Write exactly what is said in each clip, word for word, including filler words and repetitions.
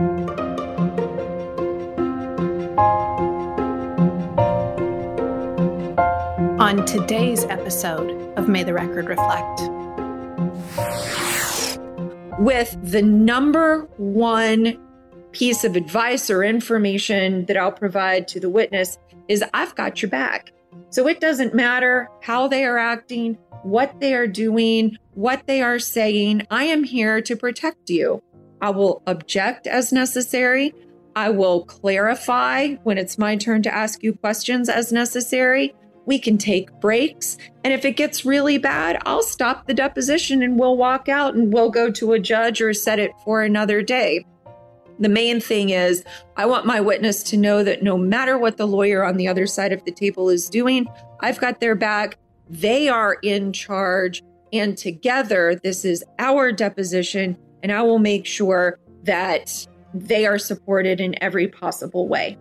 On today's episode of May the Record Reflect. With the number one piece of advice or information that I'll provide to the witness is I've got your back. So it doesn't matter how they are acting, what they are doing, what they are saying. I am here to protect you. I will object as necessary. I will clarify when it's my turn to ask you questions as necessary. We can take breaks. And if it gets really bad, I'll stop the deposition and we'll walk out and we'll go to a judge or set it for another day. The main thing is I want my witness to know that no matter what the lawyer on the other side of the table is doing, I've got their back. They are in charge. And together, this is our deposition. And I will make sure that they are supported in every possible way.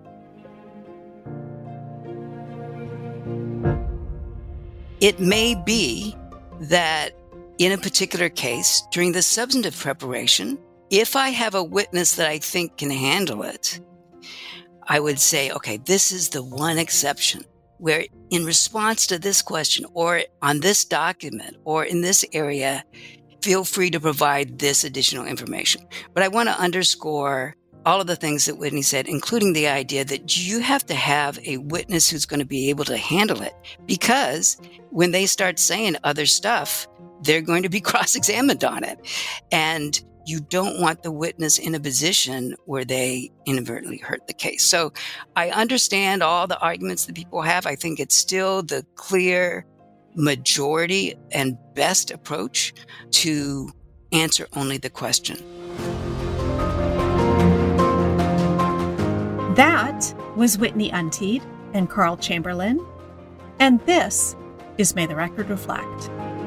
It may be that in a particular case, during the substantive preparation, if I have a witness that I think can handle it, I would say, okay, this is the one exception where in response to this question or on this document or in this area, feel free to provide this additional information. But I want to underscore all of the things that Whitney said, including the idea that you have to have a witness who's going to be able to handle it. Because when they start saying other stuff, they're going to be cross-examined on it. And you don't want the witness in a position where they inadvertently hurt the case. So I understand all the arguments that people have. I think it's still the clear majority and best approach to answer only the question. That was Whitney Untied and Carl Chamberlain. And this is May the Record Reflect.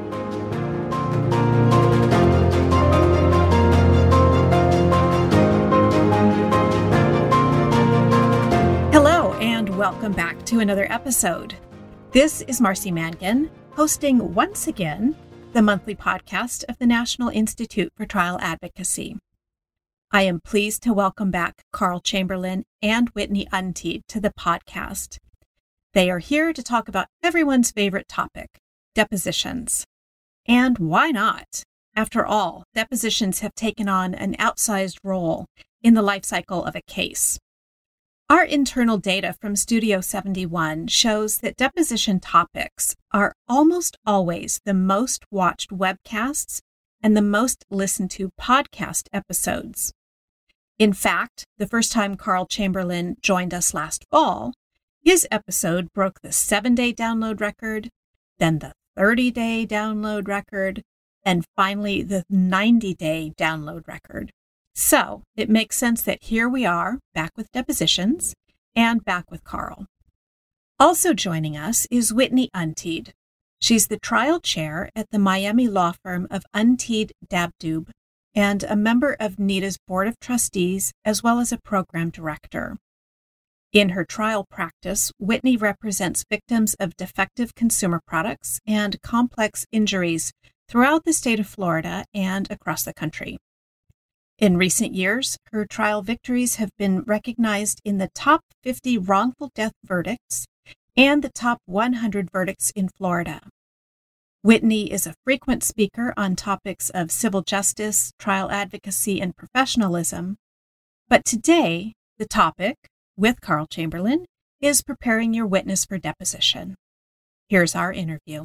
Hello, and welcome back to another episode. This is Marcy Mangan, hosting once again the monthly podcast of the National Institute for Trial Advocacy. I am pleased to welcome back Carl Chamberlain and Whitney Untied to the podcast. They are here to talk about everyone's favorite topic, depositions. And why not? After all, depositions have taken on an outsized role in the life cycle of a case. Our internal data from Studio seventy-one shows that deposition topics are almost always the most watched webcasts and the most listened to podcast episodes. In fact, the first time Carl Chamberlain joined us last fall, his episode broke the seven-day download record, then the thirty-day download record, and finally the ninety-day download record. So it makes sense that here we are, back with depositions, and back with Carl. Also joining us is Whitney Untied. She's the trial chair at the Miami law firm of Untied Dabdoob and a member of NEDA's Board of Trustees, as well as a program director. In her trial practice, Whitney represents victims of defective consumer products and complex injuries throughout the state of Florida and across the country. In recent years, her trial victories have been recognized in the top fifty wrongful death verdicts and the top one hundred verdicts in Florida. Whitney is a frequent speaker on topics of civil justice, trial advocacy, and professionalism. But today, the topic, with Carl Chamberlain, is preparing your witness for deposition. Here's our interview.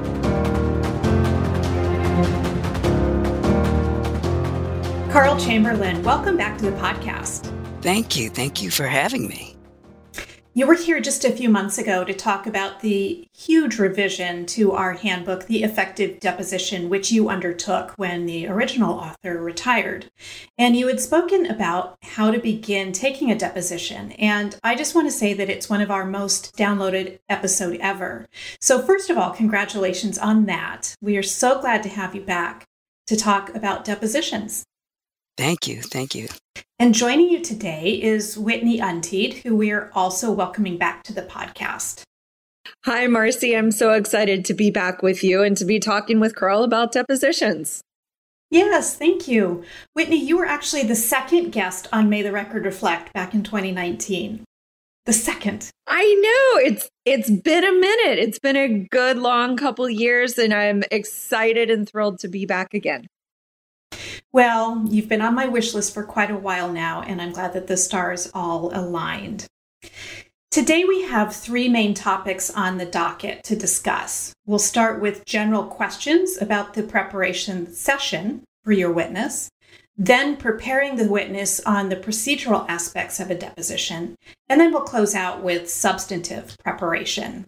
Carl Chamberlain, welcome back to the podcast. Thank you. Thank you for having me. You were here just a few months ago to talk about the huge revision to our handbook, The Effective Deposition, which you undertook when the original author retired. And you had spoken about how to begin taking a deposition. And I just want to say that it's one of our most downloaded episodes ever. So first of all, congratulations on that. We are so glad to have you back to talk about depositions. Thank you. Thank you. And joining you today is Whitney Untied, who we are also welcoming back to the podcast. Hi, Marcy. I'm so excited to be back with you and to be talking with Carl about depositions. Yes, thank you. Whitney, you were actually the second guest on May the Record Reflect back in twenty nineteen. The second. I know. It's it's been a minute. It's been a good long couple years, and I'm excited and thrilled to be back again. Well, you've been on my wish list for quite a while now, and I'm glad that the stars all aligned. Today we have three main topics on the docket to discuss. We'll start with general questions about the preparation session for your witness, then preparing the witness on the procedural aspects of a deposition, and then we'll close out with substantive preparation.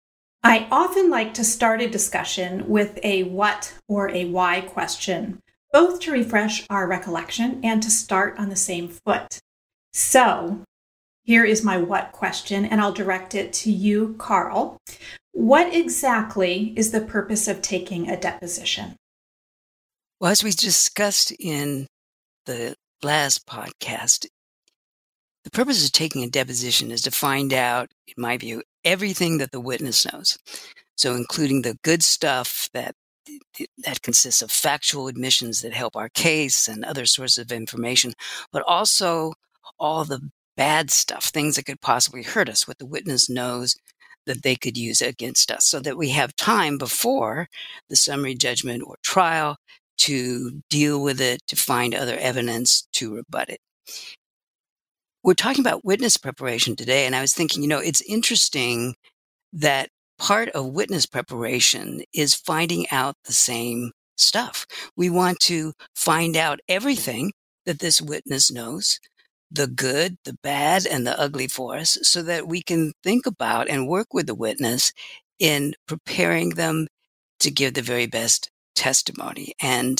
I often like to start a discussion with a what or a why question, both to refresh our recollection and to start on the same foot. So, here is my what question, and I'll direct it to you, Carl. What exactly is the purpose of taking a deposition? Well, as we discussed in the last podcast, the purpose of taking a deposition is to find out, in my view, everything that the witness knows. So including the good stuff that that consists of factual admissions that help our case and other sources of information, but also all the bad stuff, things that could possibly hurt us, what the witness knows that they could use against us, so that we have time before the summary judgment or trial to deal with it, to find other evidence to rebut it. We're talking about witness preparation today, and I was thinking, you know, it's interesting that part of witness preparation is finding out the same stuff. We want to find out everything that this witness knows, the good, the bad, and the ugly for us, so that we can think about and work with the witness in preparing them to give the very best testimony and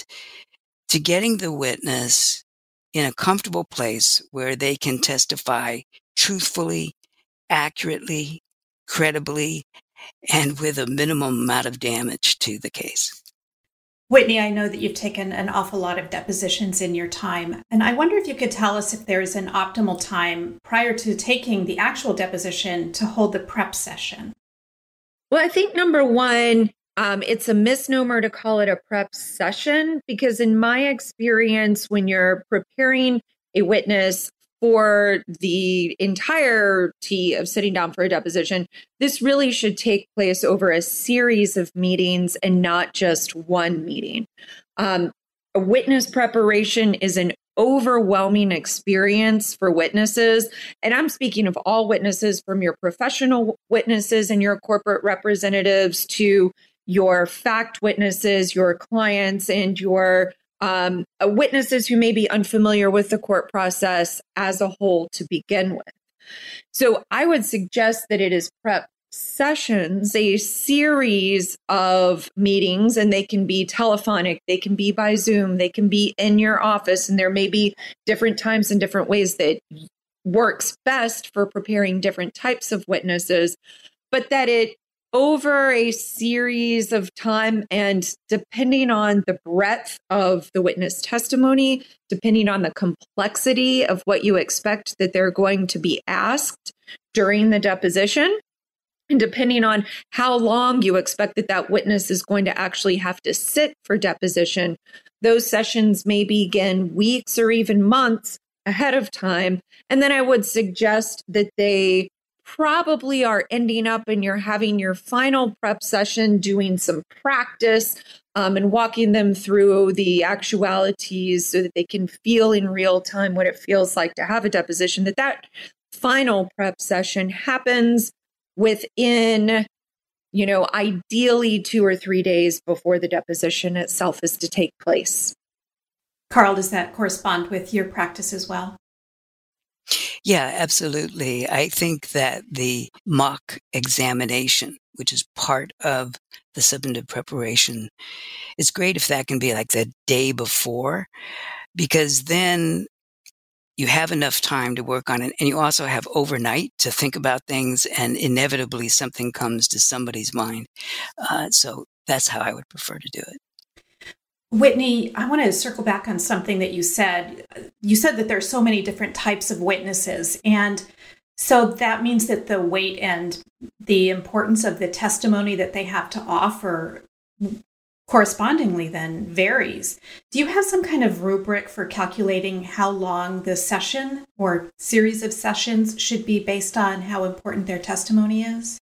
to getting the witness in a comfortable place where they can testify truthfully, accurately, credibly, and with a minimum amount of damage to the case. Whitney, I know that you've taken an awful lot of depositions in your time, and I wonder if you could tell us if there is an optimal time prior to taking the actual deposition to hold the prep session. Well, I think number one, um, it's a misnomer to call it a prep session, because in my experience, when you're preparing a witness for the entirety of sitting down for a deposition, this really should take place over a series of meetings and not just one meeting. Um, a witness preparation is an overwhelming experience for witnesses. And I'm speaking of all witnesses, from your professional witnesses and your corporate representatives to your fact witnesses, your clients, and your Um, uh, witnesses who may be unfamiliar with the court process as a whole to begin with. So I would suggest that it is prep sessions, a series of meetings, and they can be telephonic, they can be by Zoom, they can be in your office, and there may be different times and different ways that works best for preparing different types of witnesses, but that it over a series of time, and depending on the breadth of the witness testimony, depending on the complexity of what you expect that they're going to be asked during the deposition, and depending on how long you expect that that witness is going to actually have to sit for deposition, those sessions may begin weeks or even months ahead of time. And then I would suggest that they probably are ending up and you're having your final prep session doing some practice um, and walking them through the actualities so that they can feel in real time what it feels like to have a deposition, that that final prep session happens within, you know, ideally two or three days before the deposition itself is to take place. Carl, does that correspond with your practice as well? Yeah, absolutely. I think that the mock examination, which is part of the substantive preparation, is great if that can be like the day before, because then you have enough time to work on it, and you also have overnight to think about things, and inevitably something comes to somebody's mind. Uh, so that's how I would prefer to do it. Whitney, I want to circle back on something that you said. You said that there are so many different types of witnesses. And so that means that the weight and the importance of the testimony that they have to offer correspondingly then varies. Do you have some kind of rubric for calculating how long the session or series of sessions should be based on how important their testimony is?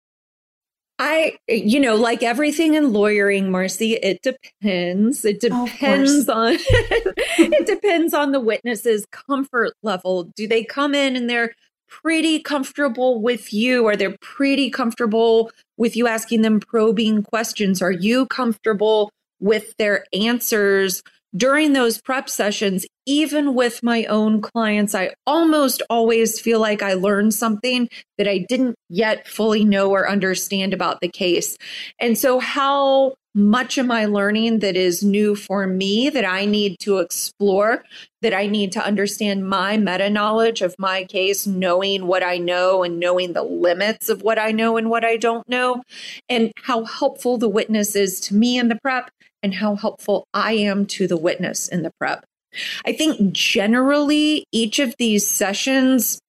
I, you know, like everything in lawyering, Marcy, it depends. It depends on, it depends on the witness's comfort level. Do they come in and they're pretty comfortable with you? Are they pretty comfortable with you asking them probing questions? Are you comfortable with their answers? During those prep sessions, even with my own clients, I almost always feel like I learned something that I didn't yet fully know or understand about the case. And so how much am I learning that is new for me, that I need to explore, that I need to understand my meta knowledge of my case, knowing what I know and knowing the limits of what I know and what I don't know, and how helpful the witness is to me in the prep, and how helpful I am to the witness in the prep. I think generally each of these sessions,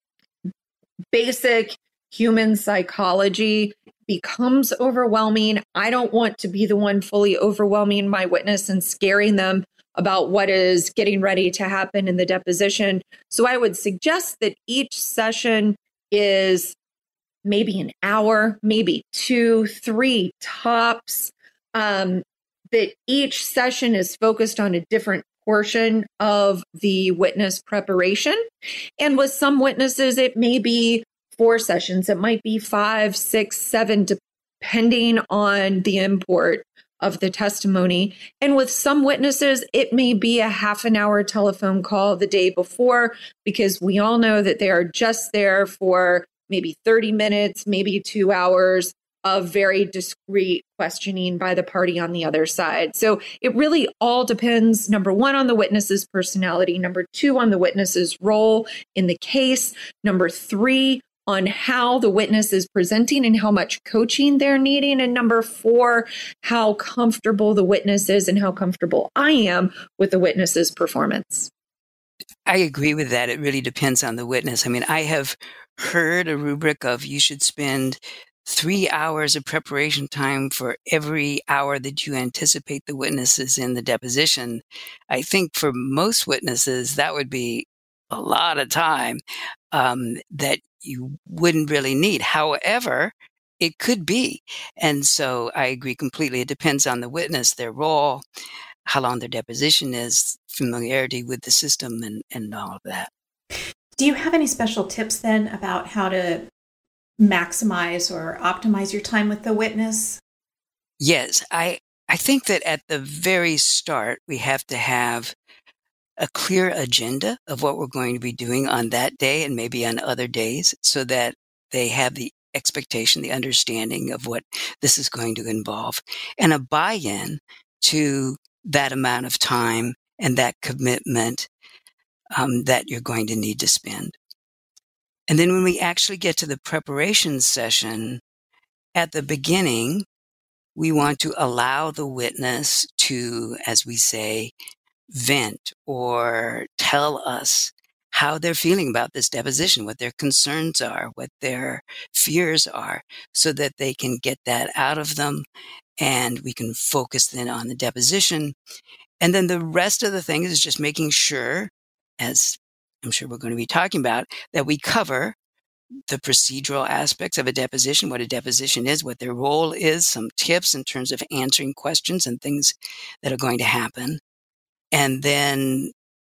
basic human psychology becomes overwhelming. I don't want to be the one fully overwhelming my witness and scaring them about what is getting ready to happen in the deposition. So I would suggest that each session is maybe an hour, maybe two, three tops. Um, that each session is focused on a different portion of the witness preparation. And with some witnesses, it may be four sessions. It might be five, six, seven, depending on the import of the testimony. And with some witnesses, it may be a half an hour telephone call the day before, because we all know that they are just there for maybe thirty minutes, maybe two hours of very discreet questioning by the party on the other side. So it really all depends, number one, on the witness's personality, number two, on the witness's role in the case, number three, on how the witness is presenting and how much coaching they're needing, and number four, how comfortable the witness is and how comfortable I am with the witness's performance. I agree with that. It really depends on the witness. I mean, I have heard a rubric of you should spend three hours of preparation time for every hour that you anticipate the witness is in the deposition. I think for most witnesses, that would be a lot of time um, that you wouldn't really need. However, it could be. And so I agree completely. It depends on the witness, their role, how long their deposition is, familiarity with the system, and, and all of that. Do you have any special tips then about how to maximize or optimize your time with the witness? Yes, I, I think that at the very start, we have to have a clear agenda of what we're going to be doing on that day and maybe on other days, so that they have the expectation, the understanding of what this is going to involve, and a buy-in to that amount of time and that commitment um, that you're going to need to spend. And then when we actually get to the preparation session, at the beginning, we want to allow the witness to, as we say, vent or tell us how they're feeling about this deposition, what their concerns are, what their fears are, so that they can get that out of them and we can focus then on the deposition. And then the rest of the thing is just making sure, as I'm sure we're going to be talking about, that we cover the procedural aspects of a deposition, what a deposition is, what their role is, some tips in terms of answering questions and things that are going to happen. And then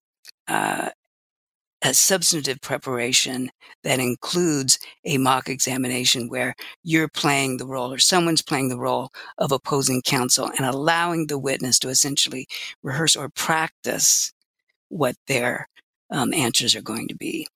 uh, a substantive preparation that includes a mock examination where you're playing the role or someone's playing the role of opposing counsel and allowing the witness to essentially rehearse or practice what their um, answers are going to be.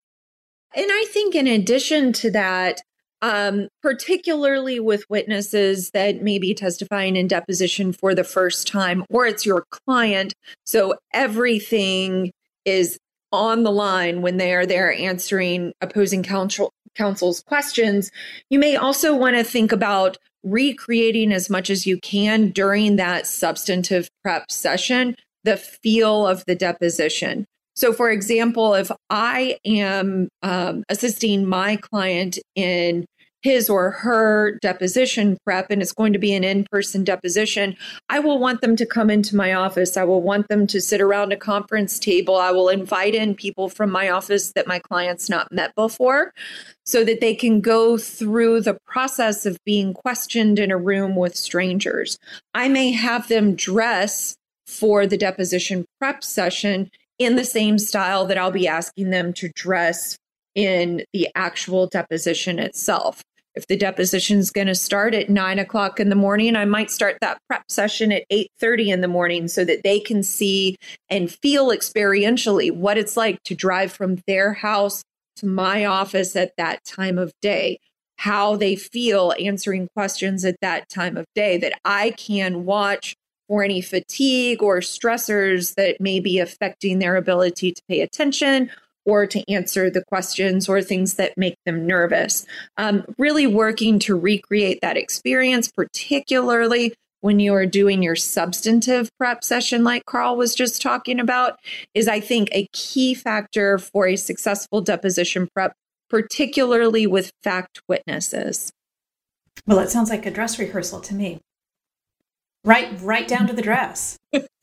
And I think in addition to that, um, particularly with witnesses that may be testifying in deposition for the first time, or it's your client, so everything is on the line when they are there answering opposing counsel, counsel's questions, you may also want to think about recreating as much as you can during that substantive prep session the feel of the deposition. So, for example, if I am um, assisting my client in his or her deposition prep, and it's going to be an in-person deposition, I will want them to come into my office. I will want them to sit around a conference table. I will invite in people from my office that my client's not met before so that they can go through the process of being questioned in a room with strangers. I may have them dress for the deposition prep session in the same style that I'll be asking them to dress in the actual deposition itself. If the deposition is going to start at nine o'clock in the morning, I might start that prep session at eight thirty in the morning so that they can see and feel experientially what it's like to drive from their house to my office at that time of day, how they feel answering questions at that time of day, that I can watch for any fatigue or stressors that may be affecting their ability to pay attention or to answer the questions or things that make them nervous. Um, really working to recreate that experience, particularly when you are doing your substantive prep session, like Carl was just talking about, is I think a key factor for a successful deposition prep, particularly with fact witnesses. Well, it sounds like a dress rehearsal to me. Right, right down to the dress.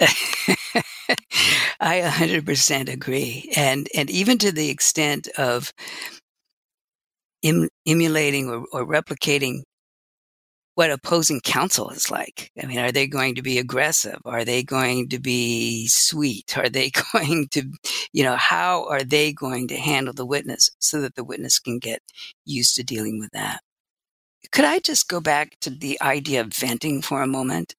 I one hundred percent agree. And and even to the extent of em, emulating or, or replicating what opposing counsel is like. I mean, are they going to be aggressive? Are they going to be sweet? Are they going to, you know, how are they going to handle the witness so that the witness can get used to dealing with that? Could I just go back to the idea of venting for a moment?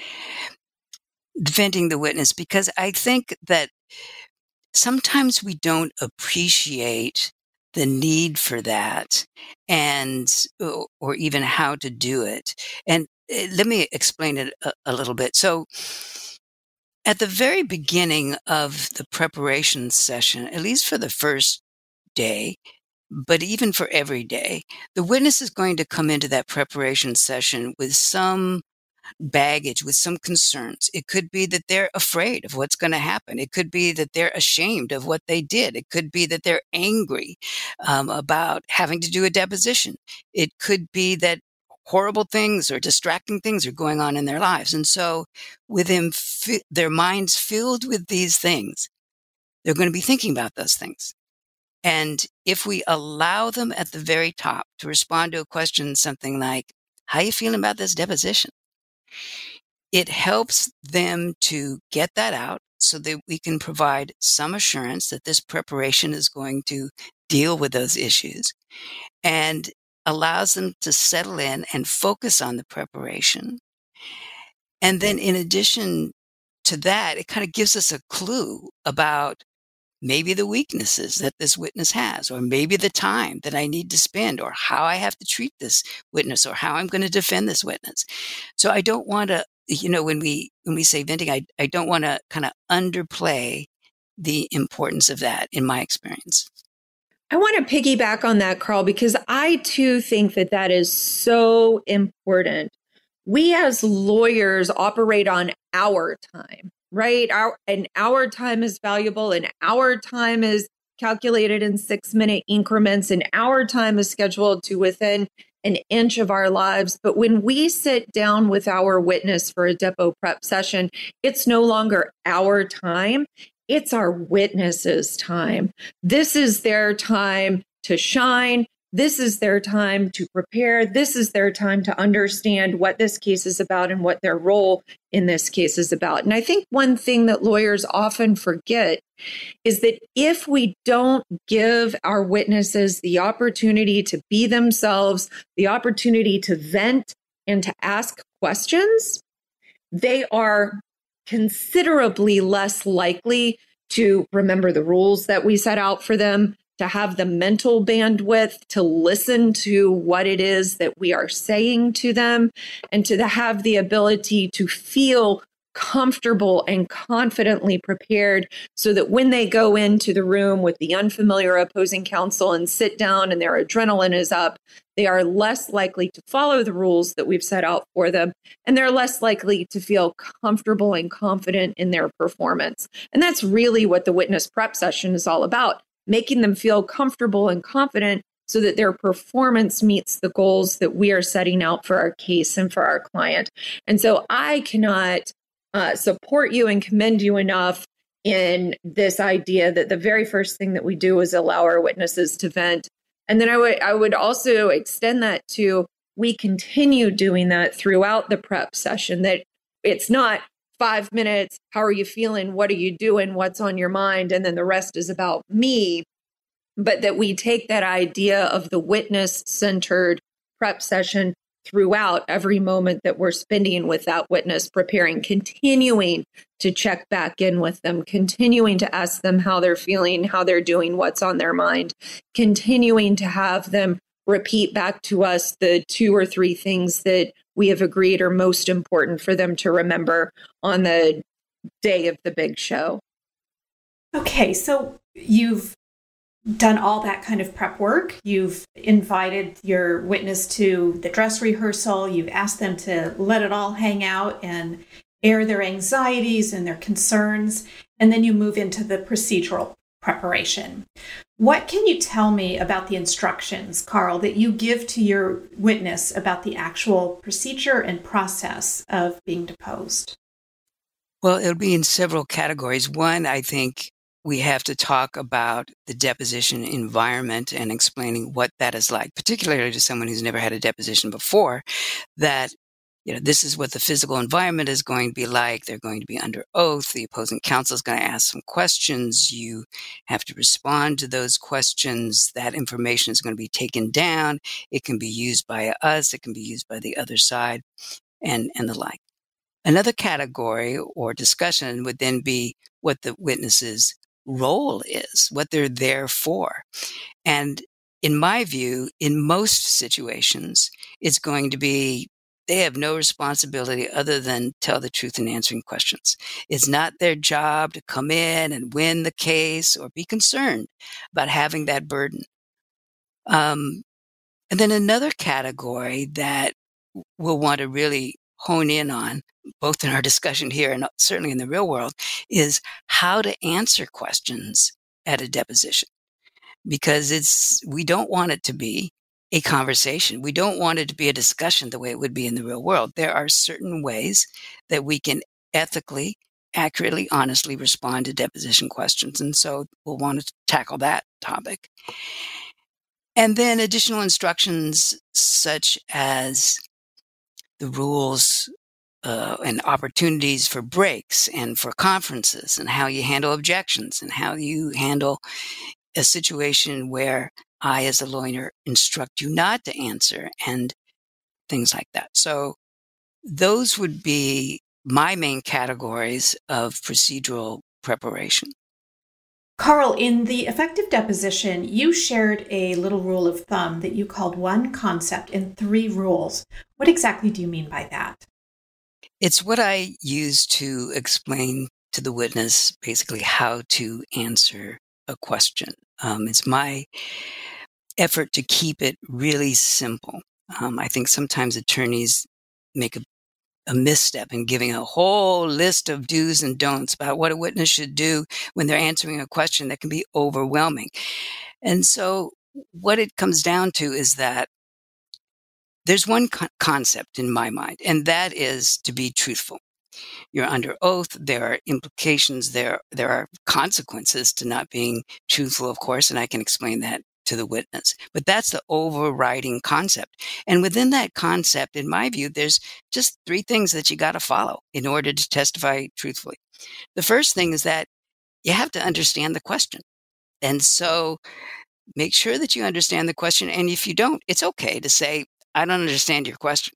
Venting the witness, because I think that sometimes we don't appreciate the need for that and or even how to do it. And let me explain it a, a little bit. So at the very beginning of the preparation session, at least for the first day, but even for every day, the witness is going to come into that preparation session with some baggage, with some concerns. It could be that they're afraid of what's going to happen. It could be that they're ashamed of what they did. It could be that they're angry um, about having to do a deposition. It could be that horrible things or distracting things are going on in their lives. And so with them, fi- their minds filled with these things, they're going to be thinking about those things. And if we allow them at the very top to respond to a question, something like, how are you feeling about this deposition? It helps them to get that out so that we can provide some assurance that this preparation is going to deal with those issues and allows them to settle in and focus on the preparation. And then in addition to that, it kind of gives us a clue about maybe the weaknesses that this witness has, or maybe the time that I need to spend, or how I have to treat this witness, or how I'm going to defend this witness. So I don't want to, you know, when we when we say venting, I, I don't want to kind of underplay the importance of that in my experience. I want to piggyback on that, Carl, because I too think that that is so important. We as lawyers operate on our time. Right? Our, and our time is valuable, and our time is calculated in six minute increments, and our time is scheduled to within an inch of our lives. But when we sit down with our witness for a depo prep session, it's no longer our time. It's our witness's time. This is their time to shine. This is their time to prepare. This is their time to understand what this case is about and what their role in this case is about. And I think one thing that lawyers often forget is that if we don't give our witnesses the opportunity to be themselves, the opportunity to vent and to ask questions, they are considerably less likely to remember the rules that we set out for them, to have the mental bandwidth to listen to what it is that we are saying to them, and to have the ability to feel comfortable and confidently prepared so that when they go into the room with the unfamiliar opposing counsel and sit down and their adrenaline is up, they are less likely to follow the rules that we've set out for them, and they're less likely to feel comfortable and confident in their performance. And that's really what the witness prep session is all about. Making them feel comfortable and confident so that their performance meets the goals that we are setting out for our case and for our client. And so I cannot uh, support you and commend you enough in this idea that the very first thing that we do is allow our witnesses to vent. And then I would I would also extend that to, we continue doing that throughout the prep session, that it's not five minutes, how are you feeling, what are you doing, what's on your mind, and then the rest is about me. But that we take that idea of the witness-centered prep session throughout every moment that we're spending with that witness preparing, continuing to check back in with them, continuing to ask them how they're feeling, how they're doing, what's on their mind, continuing to have them repeat back to us the two or three things that we have agreed are most important for them to remember on the day of the big show. Okay, so you've done all that kind of prep work. You've invited your witness to the dress rehearsal. You've asked them to let it all hang out and air their anxieties and their concerns. And then you move into the procedural preparation. What can you tell me about the instructions, Carl, that you give to your witness about the actual procedure and process of being deposed? Well, it'll be in several categories. One, I think we have to talk about the deposition environment and explaining what that is like, particularly to someone who's never had a deposition before, that, you know, this is what the physical environment is going to be like. They're going to be under oath. The opposing counsel is going to ask some questions. You have to respond to those questions. That information is going to be taken down. It can be used by us. It can be used by the other side, and, and the like. Another category or discussion would then be what the witness's role is, what they're there for. And in my view, in most situations, it's going to be they have no responsibility other than tell the truth in answering questions. It's not their job to come in and win the case or be concerned about having that burden. Um, and then another category that we'll want to really hone in on, both in our discussion here and certainly in the real world, is how to answer questions at a deposition. Because it's, we don't want it to be a conversation. We don't want it to be a discussion the way it would be in the real world. There are certain ways that we can ethically, accurately, honestly respond to deposition questions. And so we'll want to tackle that topic. And then additional instructions such as the rules uh, and opportunities for breaks and for conferences, and how you handle objections, and how you handle a situation where I, as a lawyer, instruct you not to answer, and things like that. So those would be my main categories of procedural preparation. Carl, in the effective deposition, you shared a little rule of thumb that you called one concept and three rules. What exactly do you mean by that? It's what I use to explain to the witness basically how to answer a question. Um, it's my effort to keep it really simple. Um, I think sometimes attorneys make a, a misstep in giving a whole list of do's and don'ts about what a witness should do when they're answering a question that can be overwhelming. And so what it comes down to is that there's one co- concept in my mind, and that is to be truthful. You're under oath. There are implications. There, there are consequences to not being truthful, of course, and I can explain that to the witness. But that's the overriding concept. And within that concept, in my view, there's just three things that you got to follow in order to testify truthfully. The first thing is that you have to understand the question. And so make sure that you understand the question. And if you don't, it's okay to say, I don't understand your question.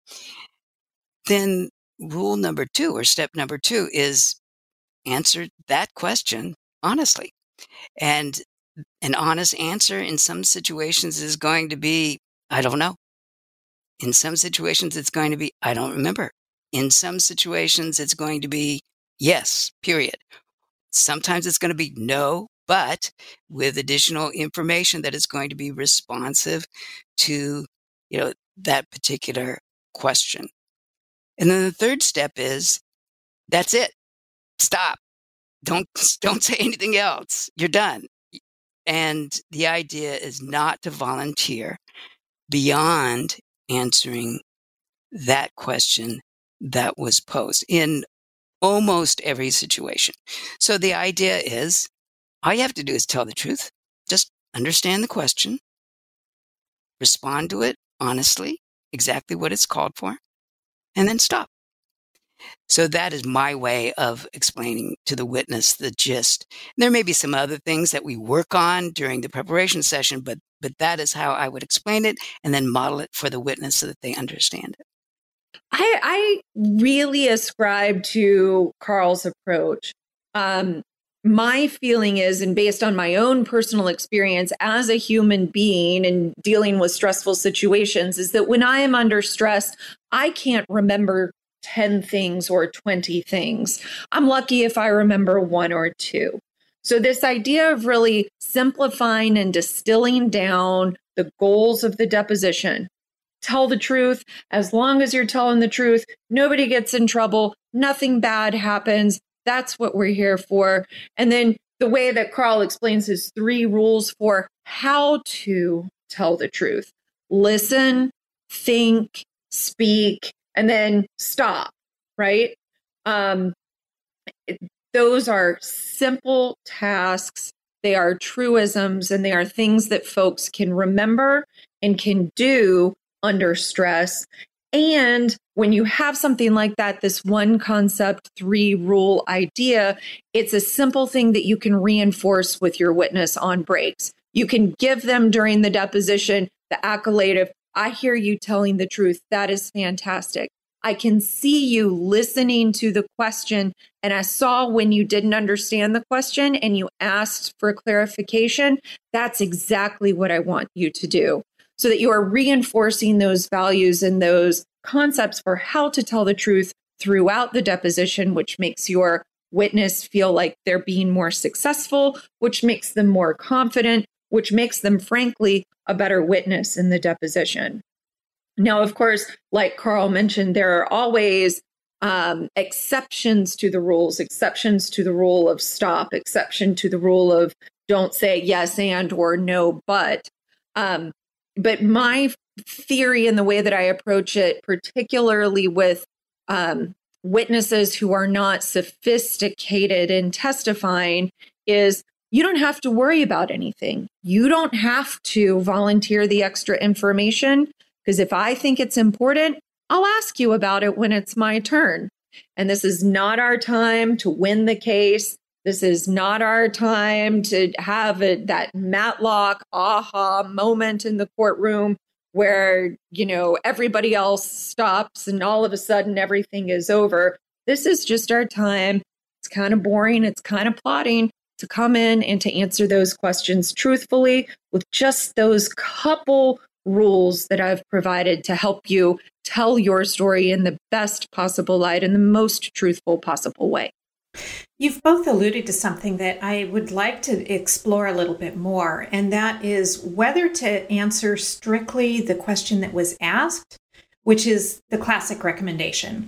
Then rule number two, or step number two, is answer that question honestly. And an honest answer in some situations is going to be, I don't know. In some situations, it's going to be, I don't remember. In some situations, it's going to be, yes, period. Sometimes it's going to be no, but with additional information that is going to be responsive to, you know, that particular question. And then the third step is, that's it. Stop. Don't, don't say anything else. You're done. And the idea is not to volunteer beyond answering that question that was posed in almost every situation. So the idea is all you have to do is tell the truth. Just understand the question, respond to it honestly, exactly what it's called for, and then stop. So that is my way of explaining to the witness the gist. There may be some other things that we work on during the preparation session, but but that is how I would explain it and then model it for the witness so that they understand it. I, I really ascribe to Carl's approach. Um, my feeling is, and based on my own personal experience as a human being and dealing with stressful situations, is that when I am under stress, I can't remember ten things or twenty things. I'm lucky if I remember one or two. So this idea of really simplifying and distilling down the goals of the deposition. Tell the truth. As long as you're telling the truth, nobody gets in trouble. Nothing bad happens. That's what we're here for. And then the way that Carl explains his three rules for how to tell the truth. Listen, think, speak, and then stop, right? Um, it, those are simple tasks. They are truisms, and they are things that folks can remember and can do under stress. And when you have something like that, this one concept, three rule idea, it's a simple thing that you can reinforce with your witness on breaks. You can give them during the deposition the accolade of, I hear you telling the truth. That is fantastic. I can see you listening to the question. And I saw when you didn't understand the question and you asked for clarification. That's exactly what I want you to do. So that you are reinforcing those values and those concepts for how to tell the truth throughout the deposition, which makes your witness feel like they're being more successful, which makes them more confident, which makes them, frankly, a better witness in the deposition. Now, of course, like Carl mentioned, there are always um, exceptions to the rules, exceptions to the rule of stop, exception to the rule of don't say yes and or no but. Um, But my theory and the way that I approach it, particularly with um, witnesses who are not sophisticated in testifying, is you don't have to worry about anything. You don't have to volunteer the extra information, because if I think it's important, I'll ask you about it when it's my turn. And this is not our time to win the case. This is not our time to have a, that Matlock aha moment in the courtroom where, you know, everybody else stops and all of a sudden everything is over. This is just our time. It's kind of boring. It's kind of plotting to come in and to answer those questions truthfully with just those couple rules that I've provided to help you tell your story in the best possible light, in the most truthful possible way. You've both alluded to something that I would like to explore a little bit more, and that is whether to answer strictly the question that was asked, which is the classic recommendation,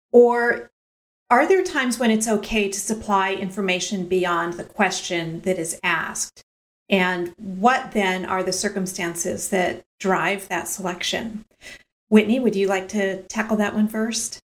or are there times when it's okay to supply information beyond the question that is asked? And what then are the circumstances that drive that selection? Whitney, would you like to tackle that one first?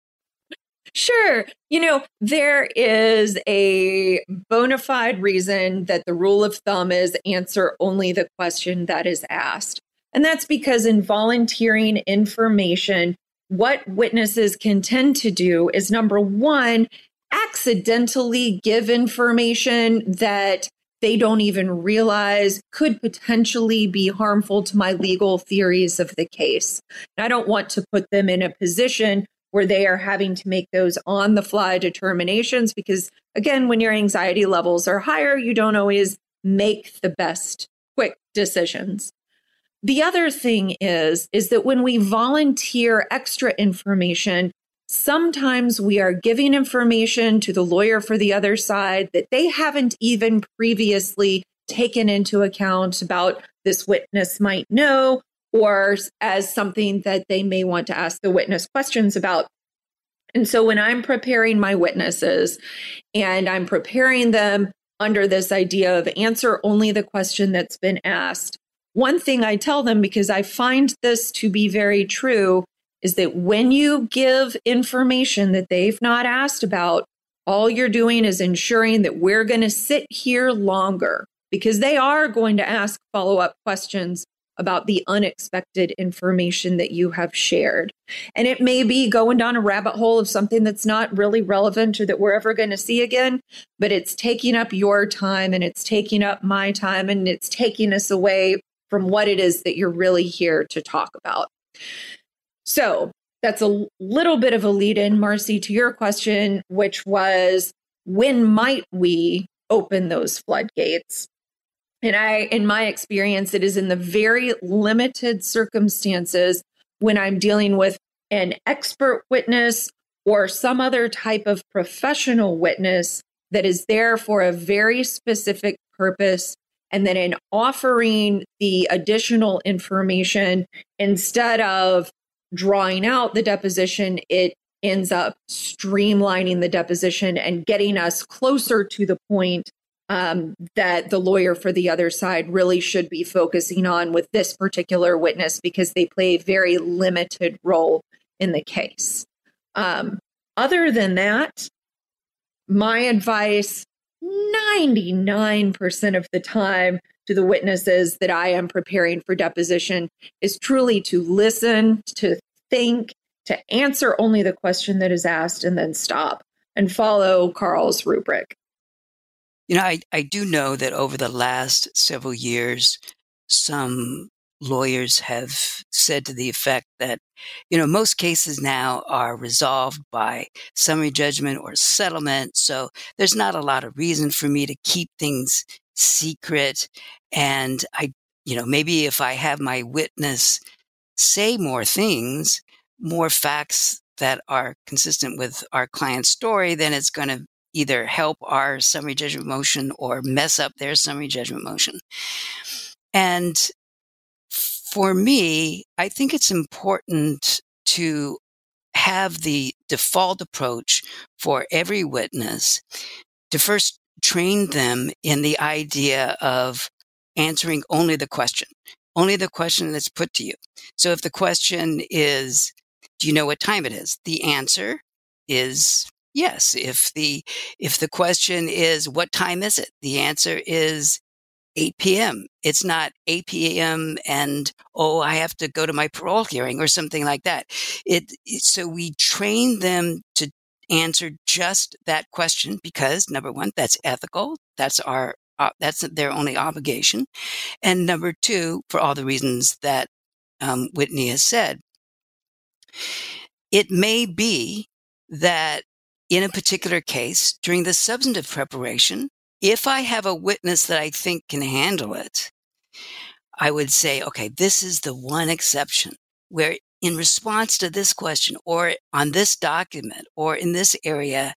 Sure. You know, there is a bona fide reason that the rule of thumb is answer only the question that is asked. And that's because in volunteering information, what witnesses can tend to do is, number one, accidentally give information that they don't even realize could potentially be harmful to my legal theories of the case. And I don't want to put them in a position where they are having to make those on-the-fly determinations because, again, when your anxiety levels are higher, you don't always make the best quick decisions. The other thing is, is that when we volunteer extra information, sometimes we are giving information to the lawyer for the other side that they haven't even previously taken into account about this witness might know, or as something that they may want to ask the witness questions about. And so when I'm preparing my witnesses and I'm preparing them under this idea of answer only the question that's been asked. One thing I tell them, because I find this to be very true, is that when you give information that they've not asked about, all you're doing is ensuring that we're going to sit here longer, because they are going to ask follow-up questions about the unexpected information that you have shared. And it may be going down a rabbit hole of something that's not really relevant or that we're ever going to see again, but it's taking up your time and it's taking up my time and it's taking us away from what it is that you're really here to talk about. So that's a little bit of a lead in, Marcy, to your question, which was, when might we open those floodgates? And I, in my experience, it is in the very limited circumstances when I'm dealing with an expert witness or some other type of professional witness that is there for a very specific purpose. And then in offering the additional information, instead of drawing out the deposition, it ends up streamlining the deposition and getting us closer to the point Um, that the lawyer for the other side really should be focusing on with this particular witness, because they play a very limited role in the case. Um, other than that, my advice ninety-nine percent of the time to the witnesses that I am preparing for deposition is truly to listen, to think, to answer only the question that is asked, and then stop and follow Carl's rubric. You know, I, I do know that over the last several years, some lawyers have said to the effect that, you know, most cases now are resolved by summary judgment or settlement. So there's not a lot of reason for me to keep things secret. And I, you know, maybe if I have my witness say more things, more facts that are consistent with our client's story, then it's going to either help our summary judgment motion or mess up their summary judgment motion. And for me, I think it's important to have the default approach for every witness to first train them in the idea of answering only the question, only the question that's put to you. So if the question is, do you know what time it is? The answer is yes. If the if the question is, what time is it? The answer is eight p.m. It's not eight p.m. and, oh, I have to go to my parole hearing or something like that. It, so we train them to answer just that question because, number one, that's ethical. That's our uh, that's their only obligation. And number two, for all the reasons that um, Whitney has said, it may be that in a particular case, during the substantive preparation, if I have a witness that I think can handle it, I would say, okay, this is the one exception where in response to this question or on this document or in this area,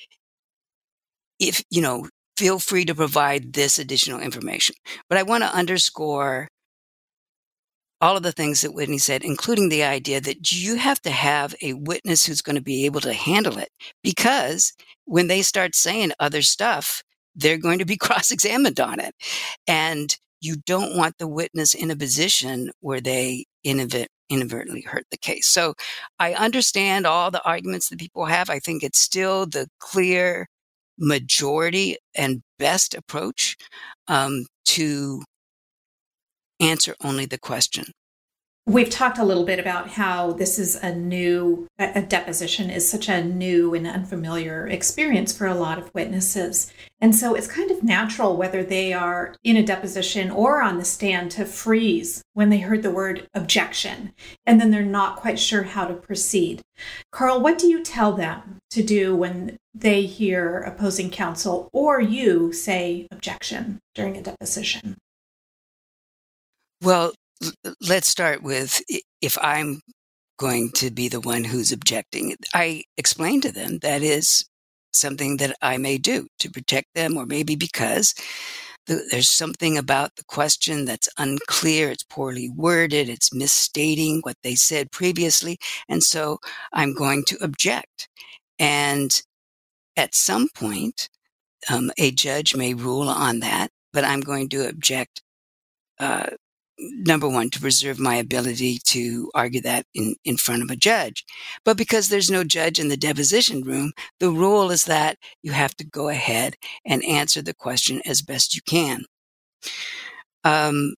if, you know, feel free to provide this additional information. But I want to underscore all of the things that Whitney said, including the idea that you have to have a witness who's going to be able to handle it, because when they start saying other stuff, they're going to be cross-examined on it. And you don't want the witness in a position where they inadvertently hurt the case. So I understand all the arguments that people have. I think it's still the clear majority and best approach um, to answer only the question. We've talked a little bit about how this is a new, a deposition is such a new and unfamiliar experience for a lot of witnesses. And so it's kind of natural, whether they are in a deposition or on the stand, to freeze when they heard the word objection, and then they're not quite sure how to proceed. Carl, what do you tell them to do when they hear opposing counsel or you say objection during a deposition? Well, let's start with, if I'm going to be the one who's objecting, I explain to them that is something that I may do to protect them, or maybe because the, there's something about the question that's unclear, it's poorly worded, it's misstating what they said previously, and so I'm going to object. And at some point, um, a judge may rule on that, but I'm going to object, uh, number one, to preserve my ability to argue that in, in front of a judge. But because there's no judge in the deposition room, the rule is that you have to go ahead and answer the question as best you can. Um,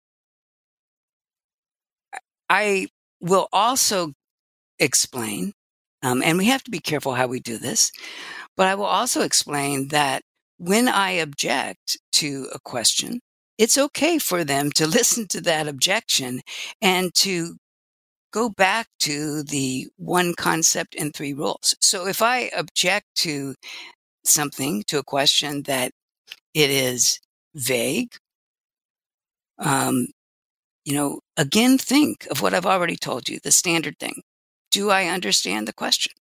I will also explain, um, and we have to be careful how we do this, but I will also explain that when I object to a question, it's okay for them to listen to that objection and to go back to the one concept and three rules. So if I object to something, to a question that it is vague, um, you know, again, think of what I've already told you, the standard thing. Do I understand the question?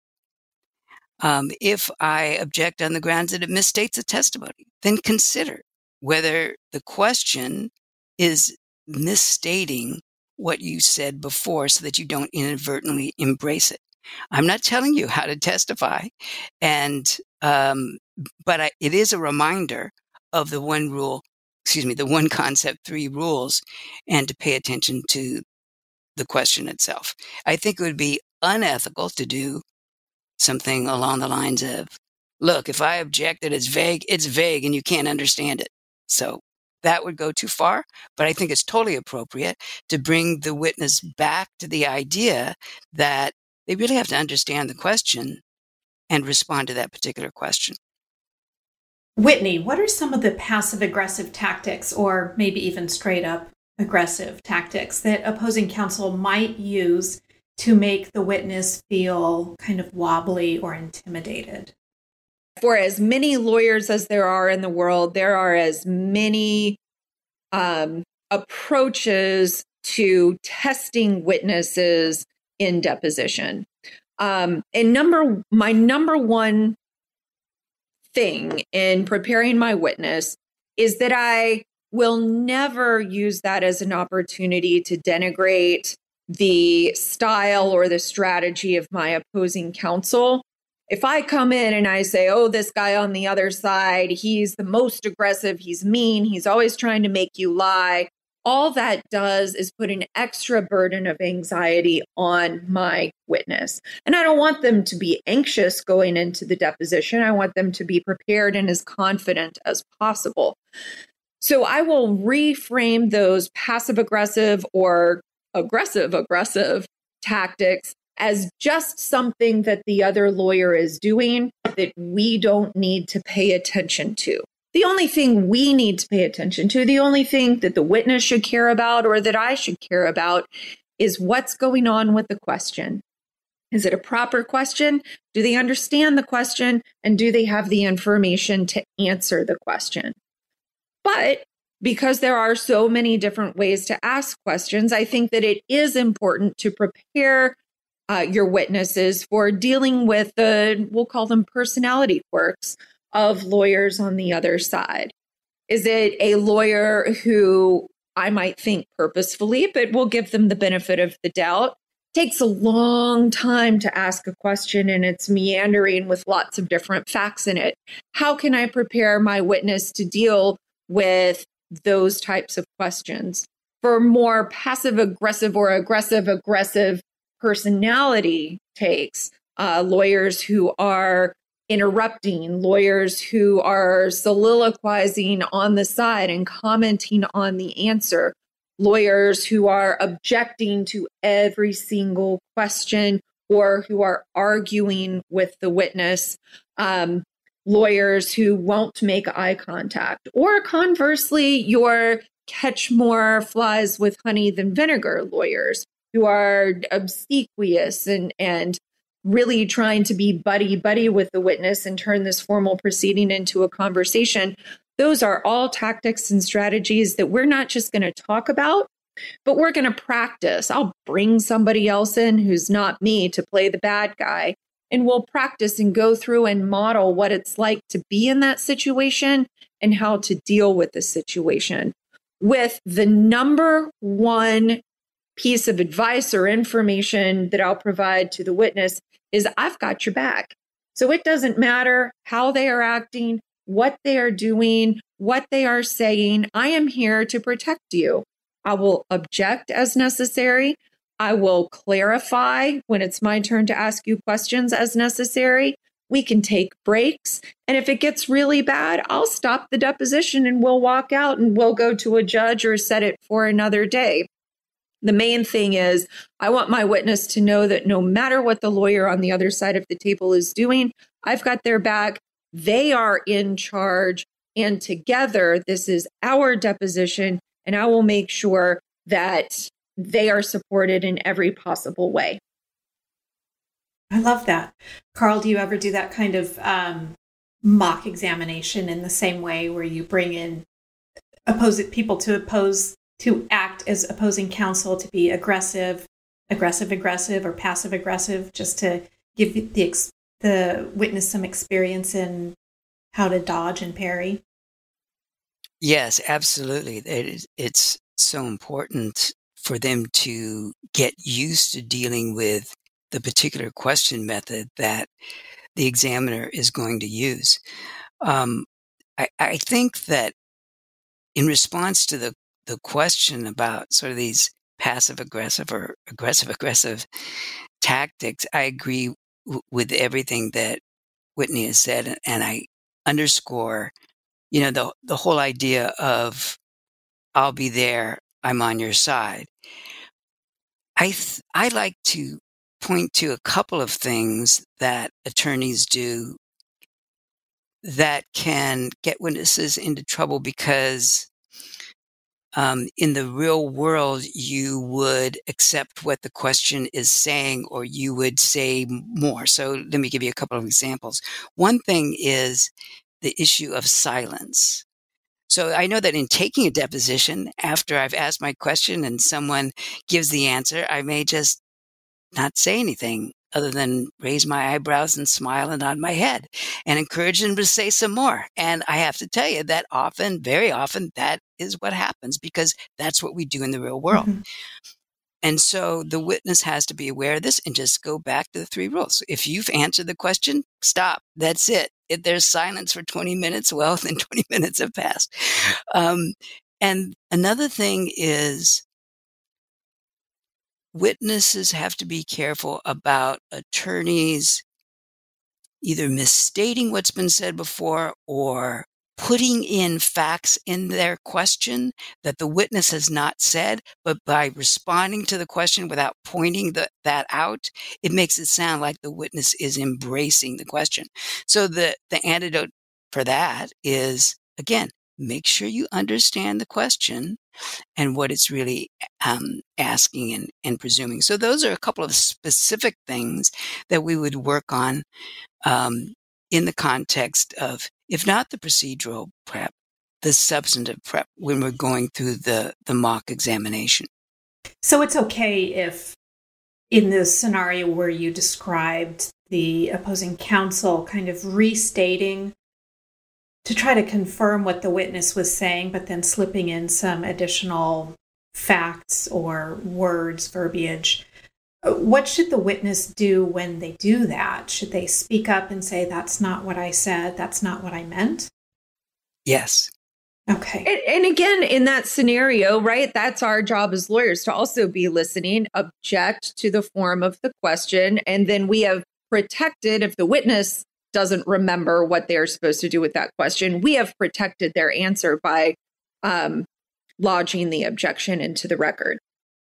Um, if I object on the grounds that it misstates a testimony, then consider whether the question is misstating what you said before so that you don't inadvertently embrace it. I'm not telling you how to testify, and um, but I, it is a reminder of the one rule, excuse me, the one concept, three rules, and to pay attention to the question itself. I think it would be unethical to do something along the lines of, look, if I object that it's vague, it's vague and you can't understand it. So that would go too far, but I think it's totally appropriate to bring the witness back to the idea that they really have to understand the question and respond to that particular question. Whitney, what are some of the passive-aggressive tactics, or maybe even straight-up aggressive tactics, that opposing counsel might use to make the witness feel kind of wobbly or intimidated? For as many lawyers as there are in the world, there are as many um, approaches to testing witnesses in deposition. Um, and number, my number one thing in preparing my witness is that I will never use that as an opportunity to denigrate the style or the strategy of my opposing counsel. If I come in and I say, oh, this guy on the other side, he's the most aggressive, he's mean, he's always trying to make you lie, all that does is put an extra burden of anxiety on my witness. And I don't want them to be anxious going into the deposition. I want them to be prepared and as confident as possible. So I will reframe those passive aggressive or aggressive aggressive tactics as just something that the other lawyer is doing that we don't need to pay attention to. The only thing we need to pay attention to, the only thing that the witness should care about or that I should care about is what's going on with the question. Is it a proper question? Do they understand the question? And do they have the information to answer the question? But because there are so many different ways to ask questions, I think that it is important to prepare uh, your witnesses for dealing with the, we'll call them personality quirks of lawyers on the other side. Is it a lawyer who I might think purposefully, but we'll give them the benefit of the doubt, takes a long time to ask a question and it's meandering with lots of different facts in it? How can I prepare my witness to deal with those types of questions? For more passive aggressive or aggressive aggressive personality takes, uh, lawyers who are interrupting, lawyers who are soliloquizing on the side and commenting on the answer, lawyers who are objecting to every single question or who are arguing with the witness, um, lawyers who won't make eye contact, or conversely, your catch more flies with honey than vinegar lawyers who are obsequious and, and really trying to be buddy-buddy with the witness and turn this formal proceeding into a conversation. Those are all tactics and strategies that we're not just going to talk about, but we're going to practice. I'll bring somebody else in who's not me to play the bad guy, and we'll practice and go through and model what it's like to be in that situation and how to deal with the situation. With the number one piece of advice or information that I'll provide to the witness is I've got your back. So it doesn't matter how they are acting, what they are doing, what they are saying. I am here to protect you. I will object as necessary. I will clarify when it's my turn to ask you questions as necessary. We can take breaks. And if it gets really bad, I'll stop the deposition and we'll walk out and we'll go to a judge or set it for another day. The main thing is I want my witness to know that no matter what the lawyer on the other side of the table is doing, I've got their back. They are in charge. And together, this is our deposition. And I will make sure that they are supported in every possible way. I love that. Carl, do you ever do that kind of um, mock examination in the same way where you bring in opposite people to oppose, to act as opposing counsel, to be aggressive, aggressive, aggressive, or passive aggressive, just to give the ex- the witness some experience in how to dodge and parry? Yes, absolutely. It is, it's so important for them to get used to dealing with the particular question method that the examiner is going to use. Um, I, I think that in response to the, the question about sort of these passive aggressive or aggressive aggressive tactics, I agree w- with everything that Whitney has said, and I underscore, you know, the the whole idea of I'll be there, I'm on your side. I th- I like to point to a couple of things that attorneys do that can get witnesses into trouble because um, in the real world, you would accept what the question is saying or you would say more. So let me give you a couple of examples. One thing is the issue of silence. So I know that in taking a deposition, after I've asked my question and someone gives the answer, I may just not say anything other than raise my eyebrows and smile and nod my head and encourage them to say some more. And I have to tell you that often, very often, that is what happens because that's what we do in the real world. Mm-hmm. And so the witness has to be aware of this and just go back to the three rules. If you've answered the question, stop. That's it. If there's silence for twenty minutes, well, then twenty minutes have passed. Um, and another thing is witnesses have to be careful about attorneys either misstating what's been said before or putting in facts in their question that the witness has not said, but by responding to the question without pointing the, that out, it makes it sound like the witness is embracing the question. So the, the antidote for that is, again, make sure you understand the question and what it's really um, asking and, and presuming. So those are a couple of specific things that we would work on um, in the context of, if not the procedural prep, the substantive prep when we're going through the, the mock examination. So it's okay if in this scenario where you described the opposing counsel kind of restating to try to confirm what the witness was saying, but then slipping in some additional facts or words, verbiage. What should the witness do when they do that? Should they speak up and say, that's not what I said, that's not what I meant? Yes. Okay. And, and again, in that scenario, right, that's our job as lawyers to also be listening, object to the form of the question, and then we have protected, if the witness doesn't remember what they're supposed to do with that question, we have protected their answer by um, lodging the objection into the record.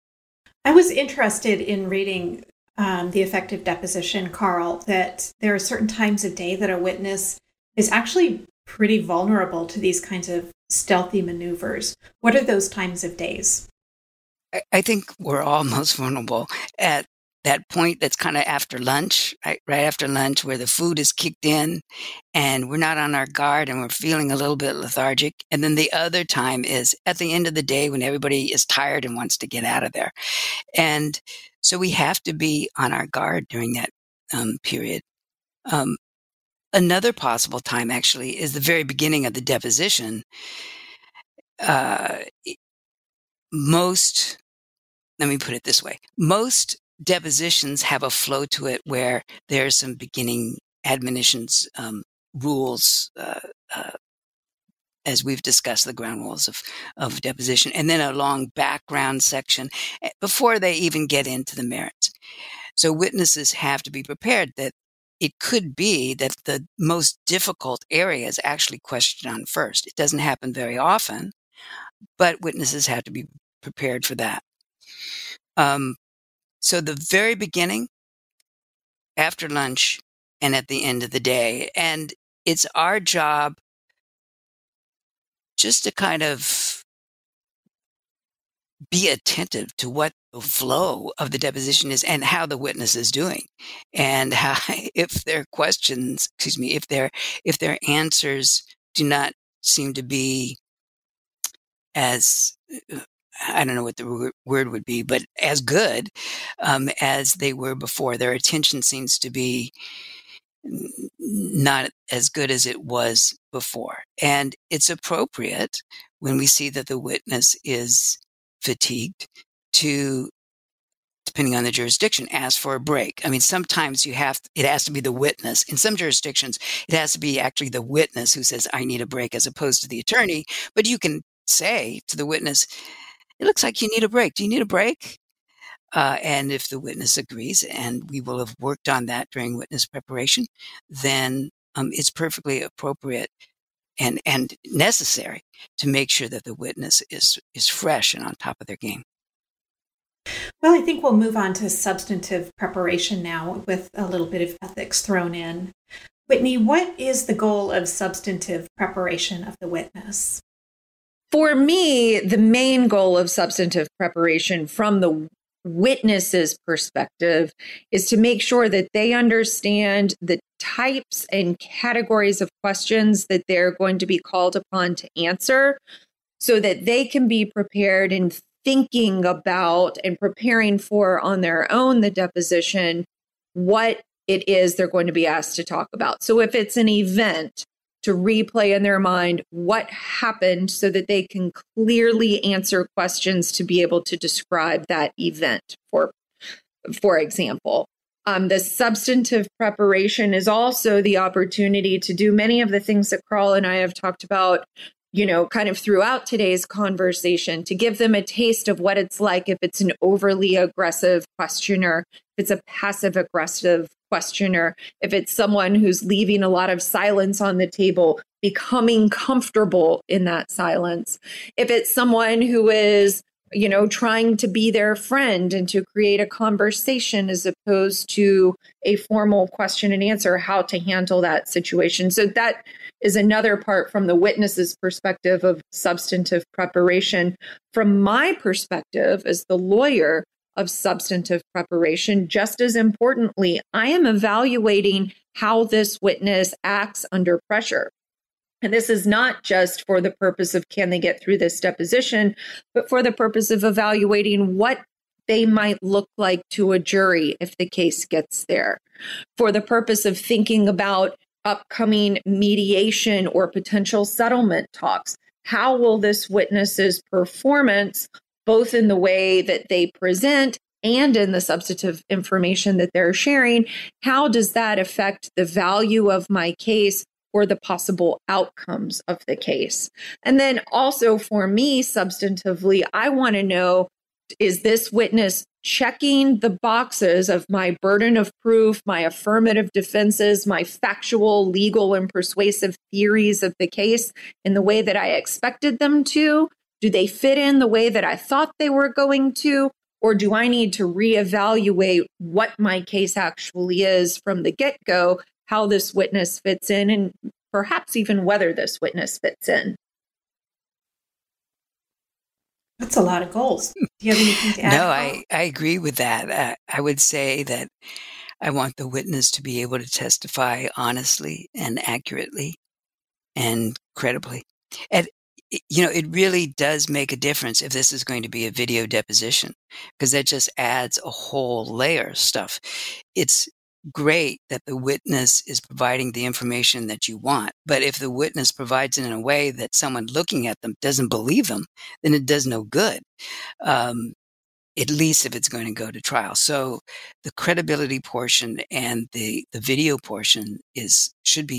I was interested in reading um, the effective deposition, Carl, that there are certain times of day that a witness is actually pretty vulnerable to these kinds of stealthy maneuvers. What are those times of days? I, I think we're all most vulnerable at that point that's kind of after lunch, right, right after lunch, where the food is kicked in and we're not on our guard and we're feeling a little bit lethargic. And then the other time is at the end of the day when everybody is tired and wants to get out of there. And so we have to be on our guard during that um, period. Um, another possible time actually is the very beginning of the deposition. Uh, most, let me put it this way, most depositions have a flow to it where there's some beginning admonitions, um, rules, uh, uh, as we've discussed, the ground rules of, of deposition, and then a long background section before they even get into the merits. So witnesses have to be prepared that it could be that the most difficult area is actually questioned on first. It doesn't happen very often, but witnesses have to be prepared for that. Um, so the very beginning, after lunch, and at the end of the day. And it's our job just to kind of be attentive to what the flow of the deposition is and how the witness is doing, and how, if their questions, excuse me, if their if their answers do not seem to be as, I don't know what the word would be, but as good um, as they were before. Their attention seems to be not as good as it was before. And it's appropriate when we see that the witness is fatigued to, depending on the jurisdiction, ask for a break. I mean, sometimes you have, it has to be the witness. In some jurisdictions, it has to be actually the witness who says, I need a break, as opposed to the attorney. But you can say to the witness, it looks like you need a break. Do you need a break? Uh, and if the witness agrees, and we will have worked on that during witness preparation, then um, it's perfectly appropriate and, and necessary to make sure that the witness is, is fresh and on top of their game. Well, I think we'll move on to substantive preparation now with a little bit of ethics thrown in. Whitney, what is the goal of substantive preparation of the witness? For me, the main goal of substantive preparation from the witness's perspective is to make sure that they understand the types and categories of questions that they're going to be called upon to answer, so that they can be prepared in thinking about and preparing for on their own the deposition what it is they're going to be asked to talk about. So if it's an event, to replay in their mind what happened so that they can clearly answer questions to be able to describe that event, for, for example. Um, the substantive preparation is also the opportunity to do many of the things that Carl and I have talked about, you know, kind of throughout today's conversation, to give them a taste of what it's like if it's an overly aggressive questioner, if it's a passive aggressive questioner, if it's someone who's leaving a lot of silence on the table, becoming comfortable in that silence, if it's someone who is, you know, trying to be their friend and to create a conversation as opposed to a formal question and answer, how to handle that situation. So that is another part from the witness's perspective of substantive preparation. From my perspective as the lawyer of substantive preparation, just as importantly, I am evaluating how this witness acts under pressure. And this is not just for the purpose of can they get through this deposition, but for the purpose of evaluating what they might look like to a jury if the case gets there, for the purpose of thinking about upcoming mediation or potential settlement talks. How will this witness's performance, both in the way that they present and in the substantive information that they're sharing, how does that affect the value of my case or the possible outcomes of the case? And then also for me, substantively, I want to know, is this witness checking the boxes of my burden of proof, my affirmative defenses, my factual, legal, and persuasive theories of the case in the way that I expected them to? Do they fit in the way that I thought they were going to? Or do I need to reevaluate what my case actually is from the get-go, how this witness fits in, and perhaps even whether this witness fits in? That's a lot of goals. Do you have anything to add? No, I, I agree with that. Uh, I would say that I want the witness to be able to testify honestly and accurately and credibly. And, you know, it really does make a difference if this is going to be a video deposition, because that just adds a whole layer of stuff. It's great that the witness is providing the information that you want, but if the witness provides it in a way that someone looking at them doesn't believe them, then it does no good, um, at least if it's going to go to trial. So the credibility portion and the, the video portion is should be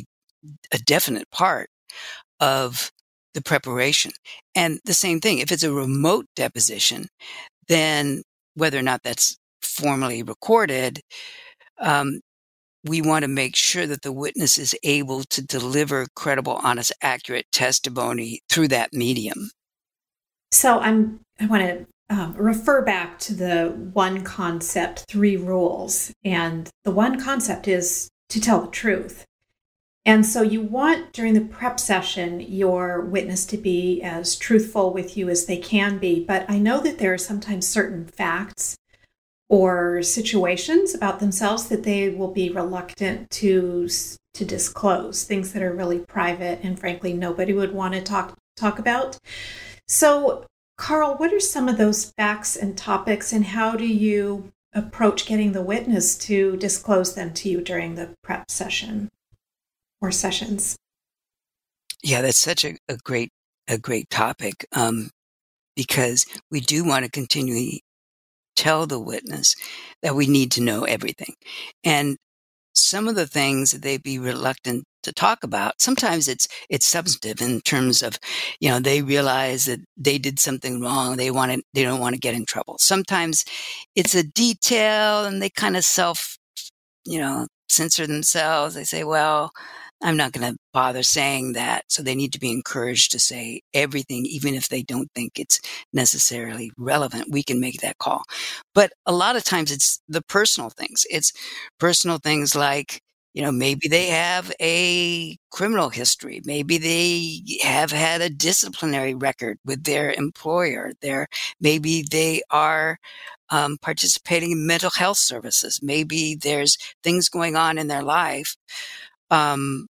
a definite part of the preparation. And the same thing, if it's a remote deposition, then whether or not that's formally recorded, um, we want to make sure that the witness is able to deliver credible, honest, accurate testimony through that medium. So I'm, I want to um, refer back to the one concept, three rules. And the one concept is to tell the truth. And so you want, during the prep session, your witness to be as truthful with you as they can be. But I know that there are sometimes certain facts or situations about themselves that they will be reluctant to to disclose, things that are really private and frankly nobody would want to talk talk about. So, Carl, what are some of those facts and topics, and how do you approach getting the witness to disclose them to you during the prep session or sessions? Yeah, that's such a, a great a great topic, um, because we do want to continually tell the witness that we need to know everything. And some of the things that they'd be reluctant to talk about, sometimes it's it's substantive in terms of, you know, they realize that they did something wrong. They want to, they don't want to get in trouble. Sometimes it's a detail and they kind of self, you know, censor themselves. They say, well, I'm not going to bother saying that. So they need to be encouraged to say everything, even if they don't think it's necessarily relevant. We can make that call. But a lot of times it's the personal things. It's personal things like, you know, maybe they have a criminal history. Maybe they have had a disciplinary record with their employer. There, maybe they are um, participating in mental health services. Maybe there's things going on in their life. Um,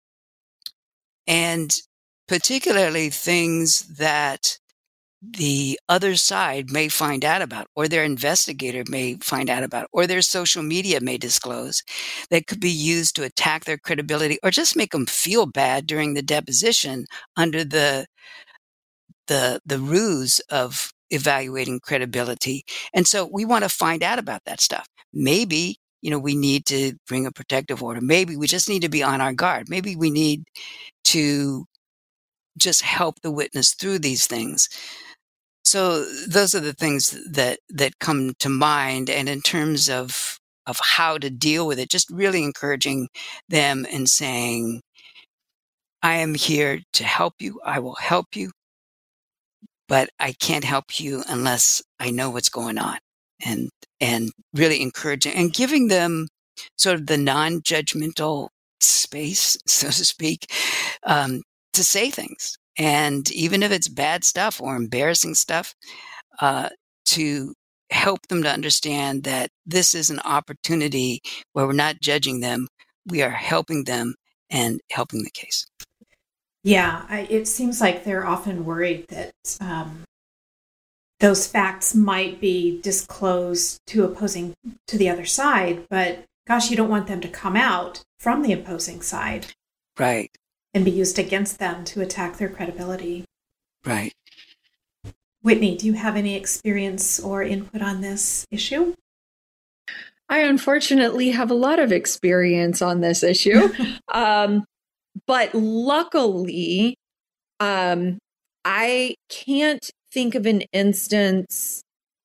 and particularly things that the other side may find out about, or their investigator may find out about, or their social media may disclose, that could be used to attack their credibility or just make them feel bad during the deposition under the the the ruse of evaluating credibility. And so we want to find out about that stuff. Maybe, you know, we need to bring a protective order. Maybe we just need to be on our guard. Maybe we need to just help the witness through these things. So those are the things that, that come to mind. And in terms of, of how to deal with it, just really encouraging them and saying, I am here to help you. I will help you, but I can't help you unless I know what's going on. And, and really encouraging and giving them sort of the non-judgmental space, so to speak, um, to say things. And even if it's bad stuff or embarrassing stuff, uh, to help them to understand that this is an opportunity where we're not judging them. We are helping them and helping the case. Yeah, I, it seems like they're often worried that um, those facts might be disclosed to opposing to the other side, but gosh, you don't want them to come out from the opposing side. Right. And be used against them to attack their credibility. Right. Whitney, do you have any experience or input on this issue? I unfortunately have a lot of experience on this issue. um, but luckily, um, I can't think of an instance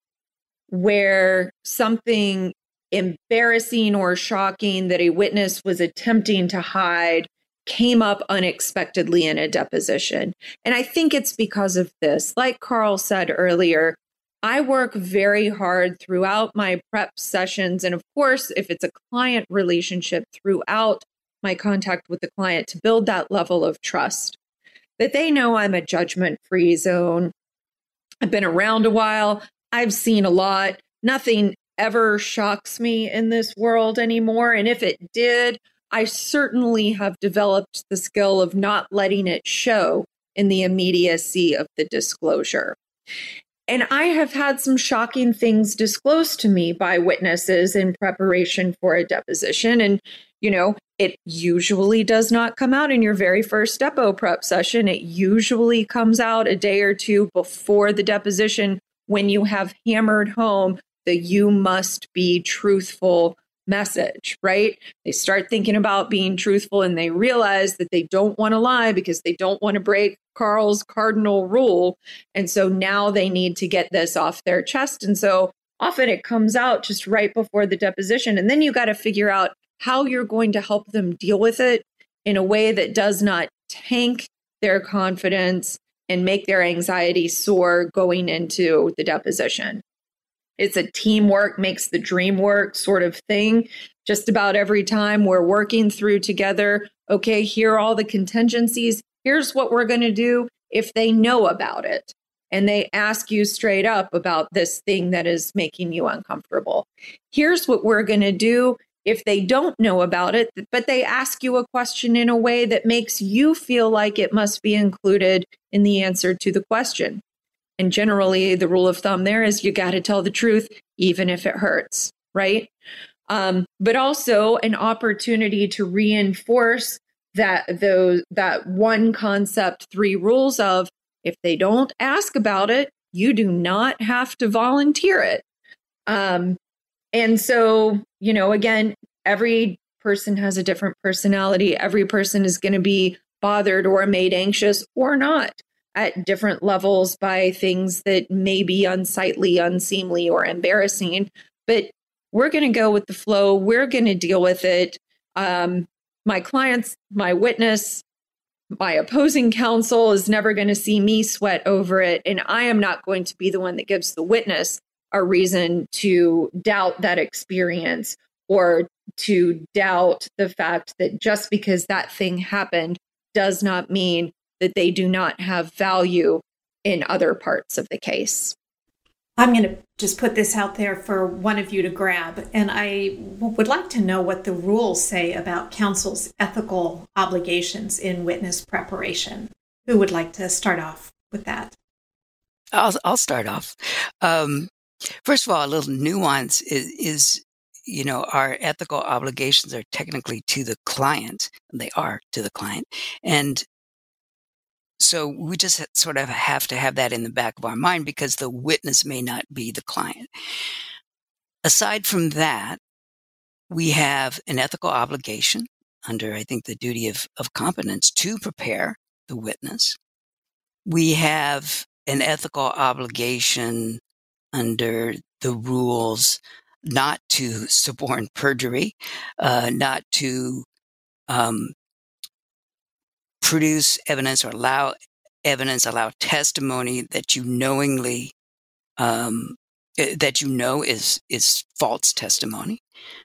where something embarrassing or shocking that a witness was attempting to hide came up unexpectedly in a deposition. And I think it's because of this. Like Carl said earlier, I work very hard throughout my prep sessions. And of course, if it's a client relationship, throughout my contact with the client, to build that level of trust, that they know I'm a judgment-free zone. I've been around a while. I've seen a lot. Nothing ever shocks me in this world anymore. And if it did, I certainly have developed the skill of not letting it show in the immediacy of the disclosure. And I have had some shocking things disclosed to me by witnesses in preparation for a deposition. And, you know, it usually does not come out in your very first depo prep session. It usually comes out a day or two before the deposition when you have hammered home that you must be truthful message, right? They start thinking about being truthful and they realize that they don't want to lie because they don't want to break Carl's cardinal rule. And so now they need to get this off their chest. And so often it comes out just right before the deposition. And then you got to figure out how you're going to help them deal with it in a way that does not tank their confidence and make their anxiety soar going into the deposition. It's a teamwork makes the dream work sort of thing. Just about every time we're working through together, okay, here are all the contingencies. Here's what we're going to do if they know about it. And they ask you straight up about this thing that is making you uncomfortable. Here's what we're going to do if they don't know about it, but they ask you a question in a way that makes you feel like it must be included in the answer to the question. And generally, the rule of thumb there is you got to tell the truth, even if it hurts, right? Um, but also an opportunity to reinforce that those that one concept, three rules of if they don't ask about it, you do not have to volunteer it. Um, and so, you know, again, every person has a different personality. Every person is going to be bothered or made anxious or not at different levels by things that may be unsightly, unseemly, or embarrassing. But we're going to go with the flow. We're going to deal with it. Um, my clients, my witness, my opposing counsel is never going to see me sweat over it. And I am not going to be the one that gives the witness a reason to doubt that experience or to doubt the fact that just because that thing happened does not mean that they do not have value in other parts of the case. I'm going to just put this out there for one of you to grab, and I would like to know what the rules say about counsel's ethical obligations in witness preparation. Who would like to start off with that? I'll, I'll start off. Um, first of all, a little nuance is, is, you know, our ethical obligations are technically to the client. They are to the client. And so we just sort of have to have that in the back of our mind because the witness may not be the client. Aside from that, we have an ethical obligation under, I think, the duty of, of competence to prepare the witness. We have an ethical obligation under the rules not to suborn perjury, uh, not to um, produce evidence or allow evidence, allow testimony that you knowingly, um, that you know is is false testimony.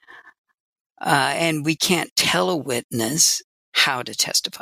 Uh, and we can't tell a witness how to testify.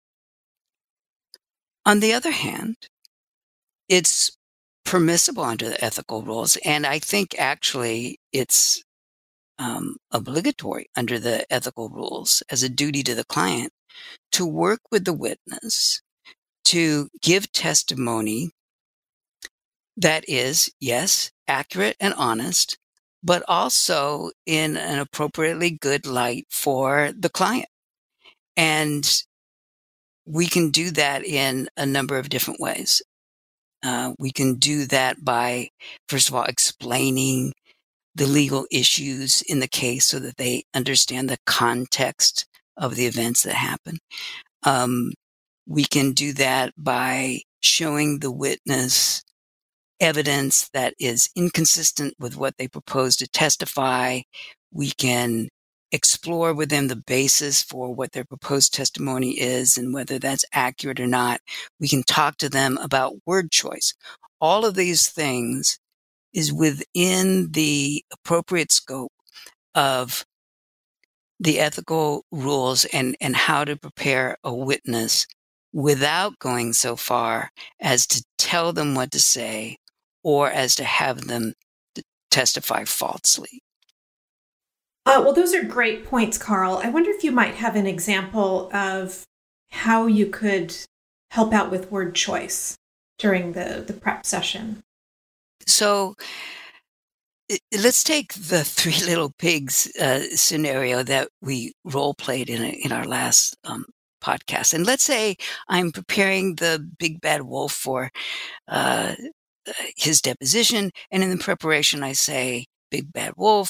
On the other hand, it's permissible under the ethical rules, and I think actually it's um, obligatory under the ethical rules as a duty to the client to work with the witness to give testimony that is, yes, accurate and honest, but also in an appropriately good light for the client. And we can do that in a number of different ways. Uh, we can do that by, first of all, explaining the legal issues in the case so that they understand the context of the events that happen. Um, we can do that by showing the witness evidence that is inconsistent with what they propose to testify. We can explore with them the basis for what their proposed testimony is and whether that's accurate or not. We can talk to them about word choice. All of these things is within the appropriate scope of the ethical rules and, and how to prepare a witness without going so far as to tell them what to say or as to have them testify falsely. Uh, well, those are great points, Carl. I wonder if you might have an example of how you could help out with word choice during the, the prep session. So let's take the Three Little Pigs uh, scenario that we role played in in our last um, podcast. And let's say I'm preparing the big bad wolf for uh, his deposition. And in the preparation, I say, big bad wolf,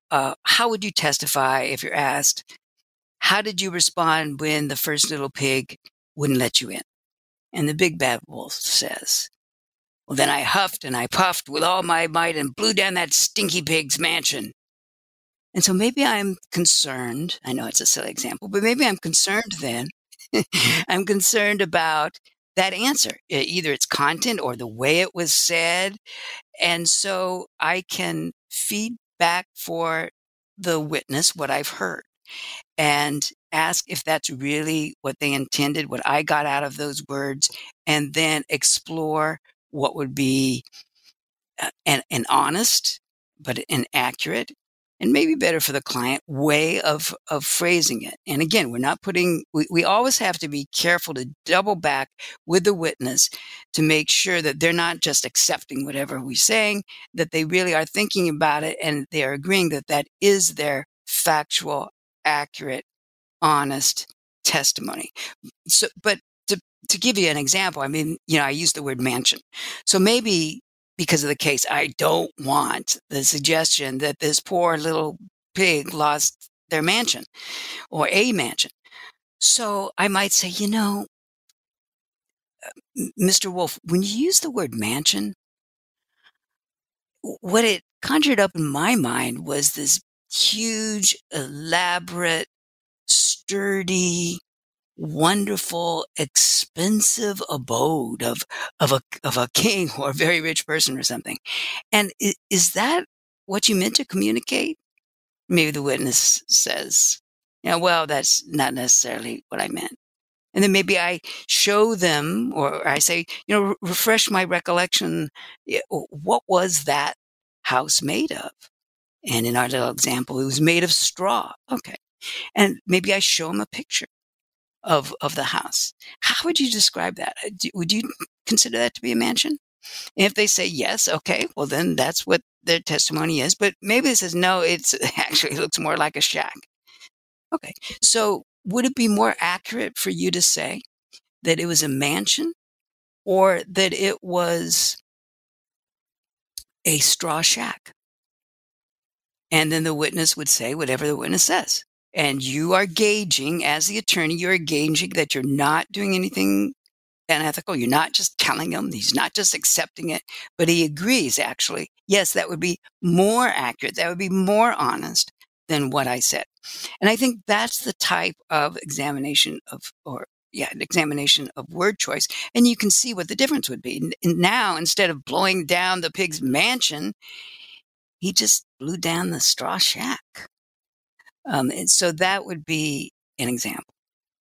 uh, how would you testify if you're asked, how did you respond when the first little pig wouldn't let you in? And the big bad wolf says, well, then I huffed and I puffed with all my might and blew down that stinky pig's mansion. And so maybe I'm concerned. I know it's a silly example, but maybe I'm concerned then. I'm concerned about that answer, either its content or the way it was said. And so I can feed back for the witness what I've heard and ask if that's really what they intended, what I got out of those words, and then explore what would be an, an honest, but an accurate, and maybe better for the client way of, of phrasing it. And again, we're not putting, we, we always have to be careful to double back with the witness to make sure that they're not just accepting whatever we're saying, that they really are thinking about it and they're agreeing that that is their factual, accurate, honest testimony. So, but to, to give you an example, I mean, you know, I used the word mansion. So maybe because of the case, I don't want the suggestion that this poor little pig lost their mansion or a mansion. So I might say, you know, Mister Wolf, when you use the word mansion, what it conjured up in my mind was this huge, elaborate, sturdy, wonderful, expensive abode of of a of a king or a very rich person or something. And is, is that what you meant to communicate? Maybe the witness says, yeah, well, that's not necessarily what I meant. And then maybe I show them, or I say, you know, refresh my recollection. What was that house made of? And in our little example, it was made of straw. Okay. And maybe I show them a picture of of the house. How would you describe that? Would you consider that to be a mansion? And if they say yes, okay, well then that's what their testimony is. But maybe it says no, it's actually it looks more like a shack. Okay, so would it be more accurate for you to say that it was a mansion or that it was a straw shack? And then the witness would say whatever the witness says. And you are gauging, as the attorney, you're gauging that you're not doing anything unethical. You're not just telling him. He's not just accepting it, but he agrees, actually. Yes, that would be more accurate. That would be more honest than what I said. And I think that's the type of examination of, or yeah, an examination of word choice. And you can see what the difference would be. And now, instead of blowing down the pig's mansion, he just blew down the straw shack. Um, and so that would be an example.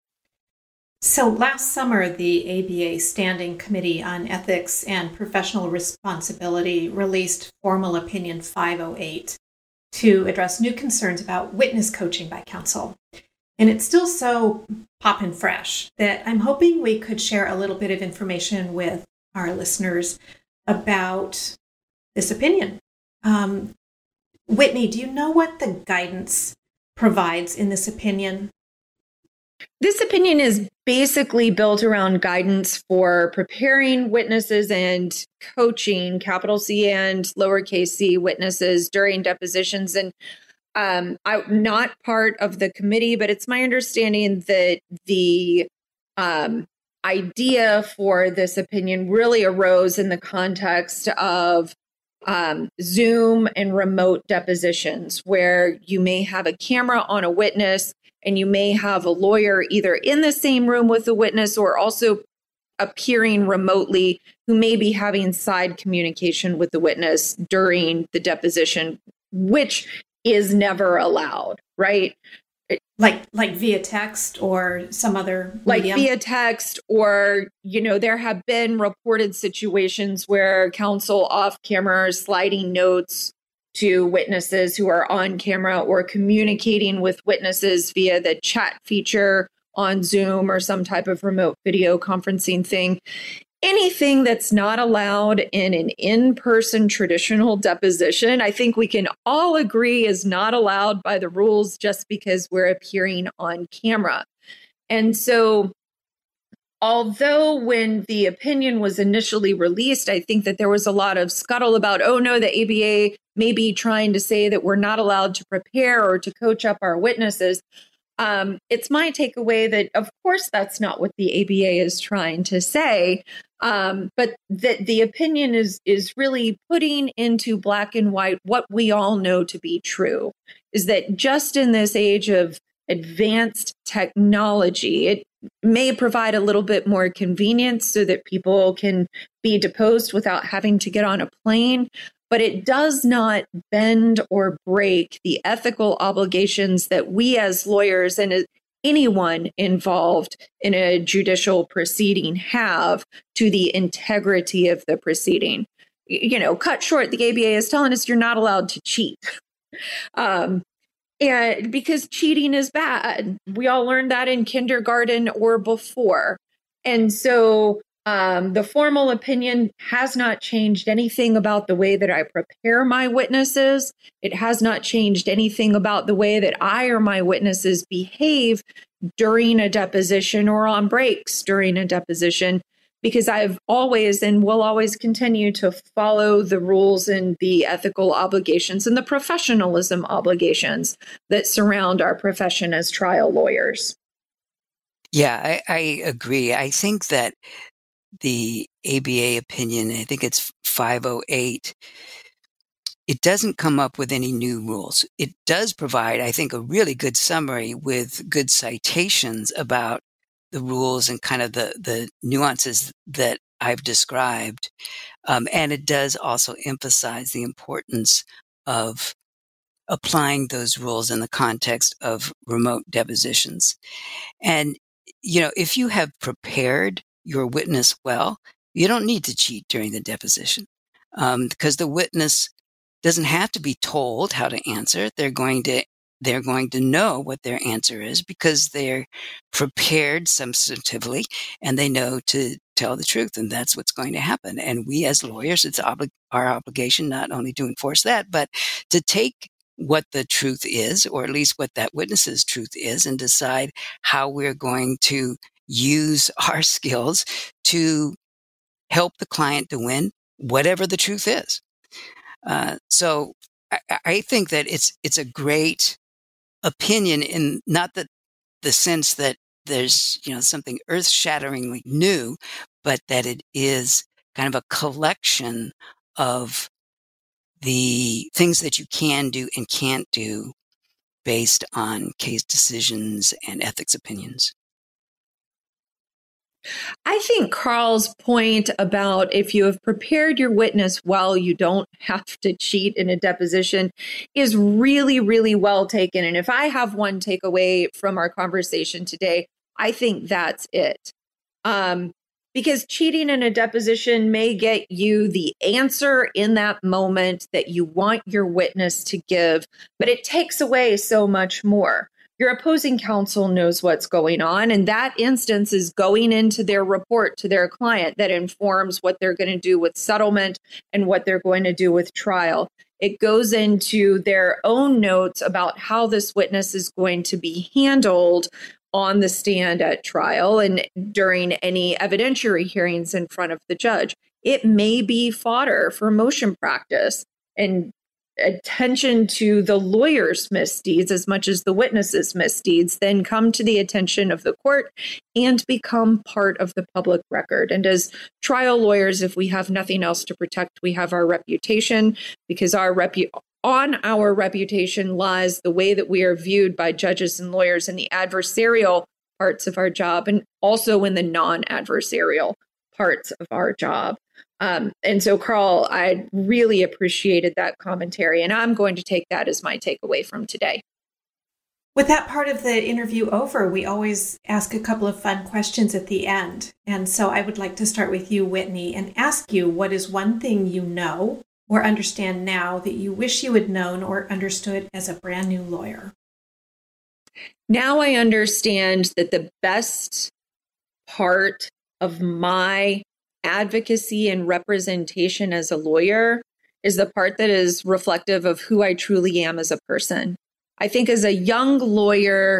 So last summer, the A B A Standing Committee on Ethics and Professional Responsibility released Formal Opinion five oh eight to address new concerns about witness coaching by counsel. And it's still so poppin' fresh that I'm hoping we could share a little bit of information with our listeners about this opinion. Um, Whitney, do you know what the guidance provides in this opinion? This opinion is basically built around guidance for preparing witnesses and coaching capital C and lowercase c witnesses during depositions. And um, I'm not part of the committee, but it's my understanding that the um, idea for this opinion really arose in the context of Um, Zoom and remote depositions, where you may have a camera on a witness and you may have a lawyer either in the same room with the witness or also appearing remotely who may be having side communication with the witness during the deposition, which is never allowed, right? Like like via text or some other like medium? via text, or, you know, there have been reported situations where counsel off camera are sliding notes to witnesses who are on camera or communicating with witnesses via the chat feature on Zoom or some type of remote video conferencing thing. Anything that's not allowed in an in-person traditional deposition, I think we can all agree is not allowed by the rules just because we're appearing on camera. And so although when the opinion was initially released, I think that there was a lot of scuttle about, oh no, the A B A may be trying to say that we're not allowed to prepare or to coach up our witnesses. Um, it's my takeaway that, of course, that's not what the A B A is trying to say, um, but that the opinion is is really putting into black and white what we all know to be true, is that just in this age of advanced technology, it may provide a little bit more convenience so that people can be deposed without having to get on a plane. But it does not bend or break the ethical obligations that we as lawyers and anyone involved in a judicial proceeding have to the integrity of the proceeding. You know, cut short, the A B A is telling us you're not allowed to cheat. Um, and because cheating is bad. We all learned that in kindergarten or before. And so Um, the formal opinion has not changed anything about the way that I prepare my witnesses. It has not changed anything about the way that I or my witnesses behave during a deposition or on breaks during a deposition, because I've always and will always continue to follow the rules and the ethical obligations and the professionalism obligations that surround our profession as trial lawyers. Yeah, I, I agree. I think that the A B A opinion, I think it's five oh eight, it doesn't come up with any new rules. It does provide, I think, a really good summary with good citations about the rules and kind of the, the nuances that I've described. Um, and it does also emphasize the importance of applying those rules in the context of remote depositions. And, you know, if you have prepared your witness well, you don't need to cheat during the deposition, um, because the witness doesn't have to be told how to answer. They're going to they're going to know what their answer is because they're prepared substantively and they know to tell the truth, and that's what's going to happen. And we as lawyers, it's obli- our obligation not only to enforce that, but to take what the truth is, or at least what that witness's truth is, and decide how we're going to use our skills to help the client to win whatever the truth is. Uh, so I, I think that it's it's a great opinion, in not that the sense that there's, you know, something earth-shatteringly new, but that it is kind of a collection of the things that you can do and can't do based on case decisions and ethics opinions. I think Carl's point about if you have prepared your witness well, you don't have to cheat in a deposition is really, really well taken. And if I have one takeaway from our conversation today, I think that's it. Um, because cheating in a deposition may get you the answer in that moment that you want your witness to give, but it takes away so much more. Your opposing counsel knows what's going on, and that instance is going into their report to their client that informs what they're going to do with settlement and what they're going to do with trial. It goes into their own notes about how this witness is going to be handled on the stand at trial and during any evidentiary hearings in front of the judge. It may be fodder for motion practice and attention to the lawyer's misdeeds as much as the witness's misdeeds then come to the attention of the court and become part of the public record. And as trial lawyers, if we have nothing else to protect, we have our reputation, because our repu- on our reputation lies the way that we are viewed by judges and lawyers in the adversarial parts of our job and also in the non-adversarial parts of our job. Um, and so, Carl, I really appreciated that commentary, and I'm going to take that as my takeaway from today. With that part of the interview over, we always ask a couple of fun questions at the end. And so I would like to start with you, Whitney, and ask you, what is one thing you know or understand now that you wish you had known or understood as a brand new lawyer? Now I understand that the best part of my advocacy and representation as a lawyer is the part that is reflective of who I truly am as a person. I think as a young lawyer,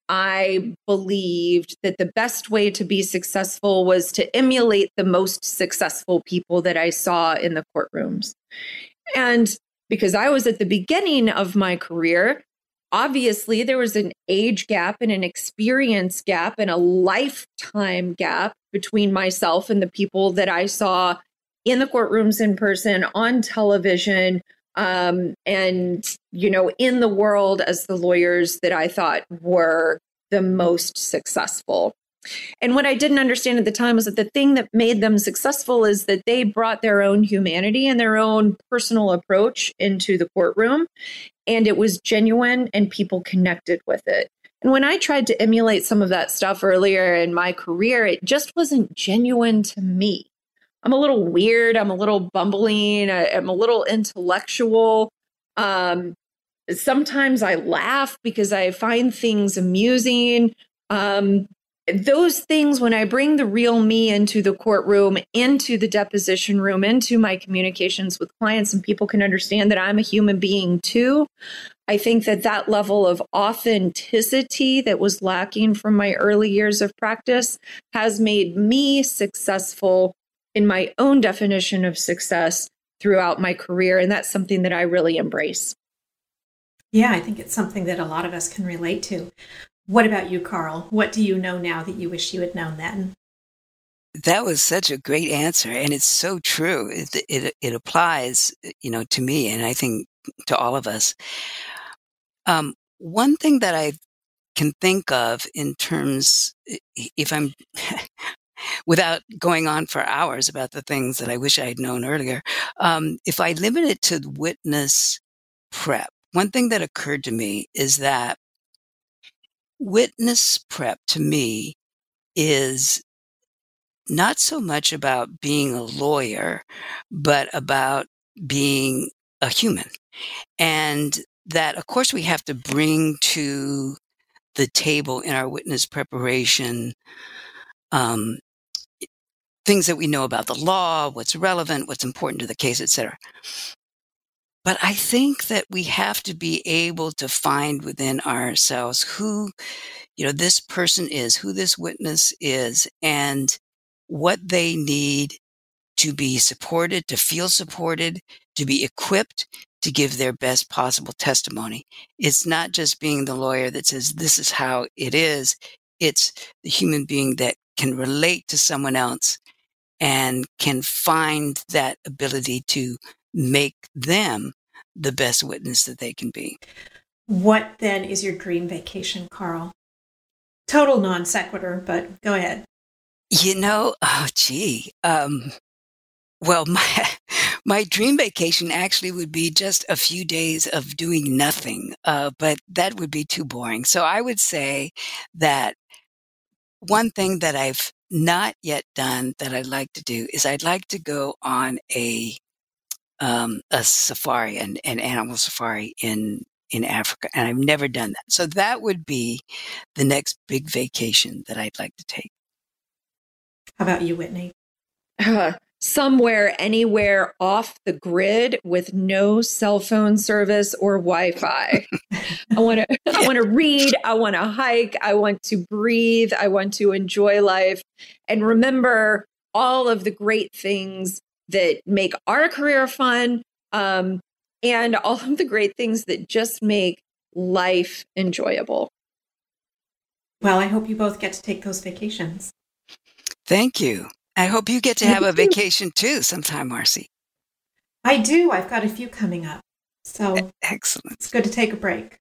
I believed that the best way to be successful was to emulate the most successful people that I saw in the courtrooms. And because I was at the beginning of my career, obviously there was an age gap and an experience gap and a lifetime gap between myself and the people that I saw in the courtrooms in person, on television, um, and, you know, in the world as the lawyers that I thought were the most successful. And what I didn't understand at the time was that the thing that made them successful is that they brought their own humanity and their own personal approach into the courtroom. And it was genuine and people connected with it. And when I tried to emulate some of that stuff earlier in my career, it just wasn't genuine to me. I'm a little weird. I'm a little bumbling. I, I'm a little intellectual. Um, sometimes I laugh because I find things amusing. Um, those things, when I bring the real me into the courtroom, into the deposition room, into my communications with clients, and people can understand that I'm a human being too, I think that that level of authenticity that was lacking from my early years of practice has made me successful in my own definition of success throughout my career. And that's something that I really embrace. Yeah, I think it's something that a lot of us can relate to. What about you, Carl? What do you know now that you wish you had known then? That was such a great answer. And it's so true. It, it, it applies, you know, to me, and I think to all of us. Um, one thing that I can think of in terms, if I'm, without going on for hours about the things that I wish I had known earlier, um, if I limit it to witness prep, one thing that occurred to me is that witness prep to me is not so much about being a lawyer, but about being a human. And that, of course, we have to bring to the table in our witness preparation um, things that we know about the law, what's relevant, what's important to the case, et cetera. But I think that we have to be able to find within ourselves who, you know, this person is, who this witness is, and what they need to be supported, to feel supported, to be equipped to give their best possible testimony. It's not just being the lawyer that says, this is how it is. It's the human being that can relate to someone else and can find that ability to make them the best witness that they can be. What then is your dream vacation, Carl? Total non sequitur, but go ahead. You know, oh, gee. Um, well, my, my dream vacation actually would be just a few days of doing nothing, uh, but that would be too boring. So I would say that one thing that I've not yet done that I'd like to do is I'd like to go on a um, a safari, an, an animal safari in in Africa, and I've never done that. So that would be the next big vacation that I'd like to take. How about you, Whitney? Uh, somewhere, anywhere off the grid with no cell phone service or Wi-Fi. I want to. I want to read. I want to hike. I want to breathe. I want to enjoy life, and remember all of the great things that make our career fun, um, and all of the great things that just make life enjoyable. Well, I hope you both get to take those vacations. Thank you. I hope you get to have a vacation too sometime, Marcy. I do. I've got a few coming up. So excellent. It's good to take a break.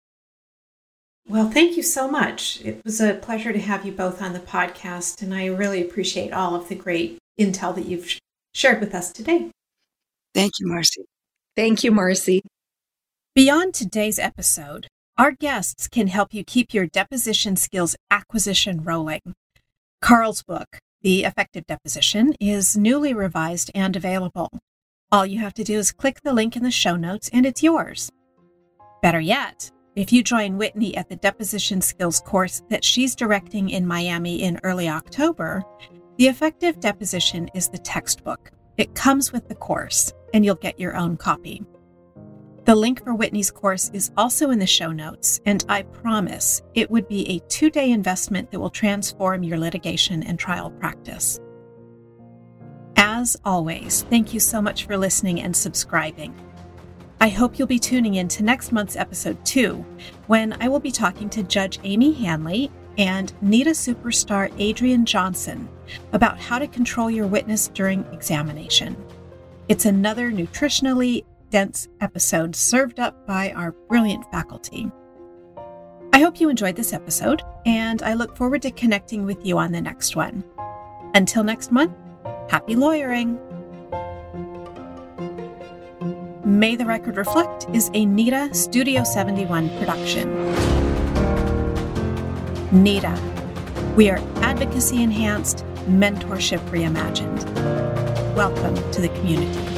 Well, thank you so much. It was a pleasure to have you both on the podcast, and I really appreciate all of the great intel that you've shared with us today. Thank you, Marcy. Thank you, Marcy. Beyond today's episode, our guests can help you keep your deposition skills acquisition rolling. Carl's book, The Effective Deposition, is newly revised and available. All you have to do is click the link in the show notes and it's yours. Better yet, if you join Whitney at the Deposition Skills course that she's directing in Miami in early October, The Effective Deposition is the textbook. It comes with the course, and you'll get your own copy. The link for Whitney's course is also in the show notes, and I promise it would be a two-day investment that will transform your litigation and trial practice. As always, thank you so much for listening and subscribing. I hope you'll be tuning in to next month's episode too, when I will be talking to Judge Amy Hanley and NEDA superstar Adrian Johnson about how to control your witness during examination. It's another nutritionally dense episode served up by our brilliant faculty. I hope you enjoyed this episode, and I look forward to connecting with you on the next one. Until next month, happy lawyering! May the Record Reflect is a NEDA Studio seventy-one production. NEDA. We are advocacy enhanced, mentorship reimagined. Welcome to the community.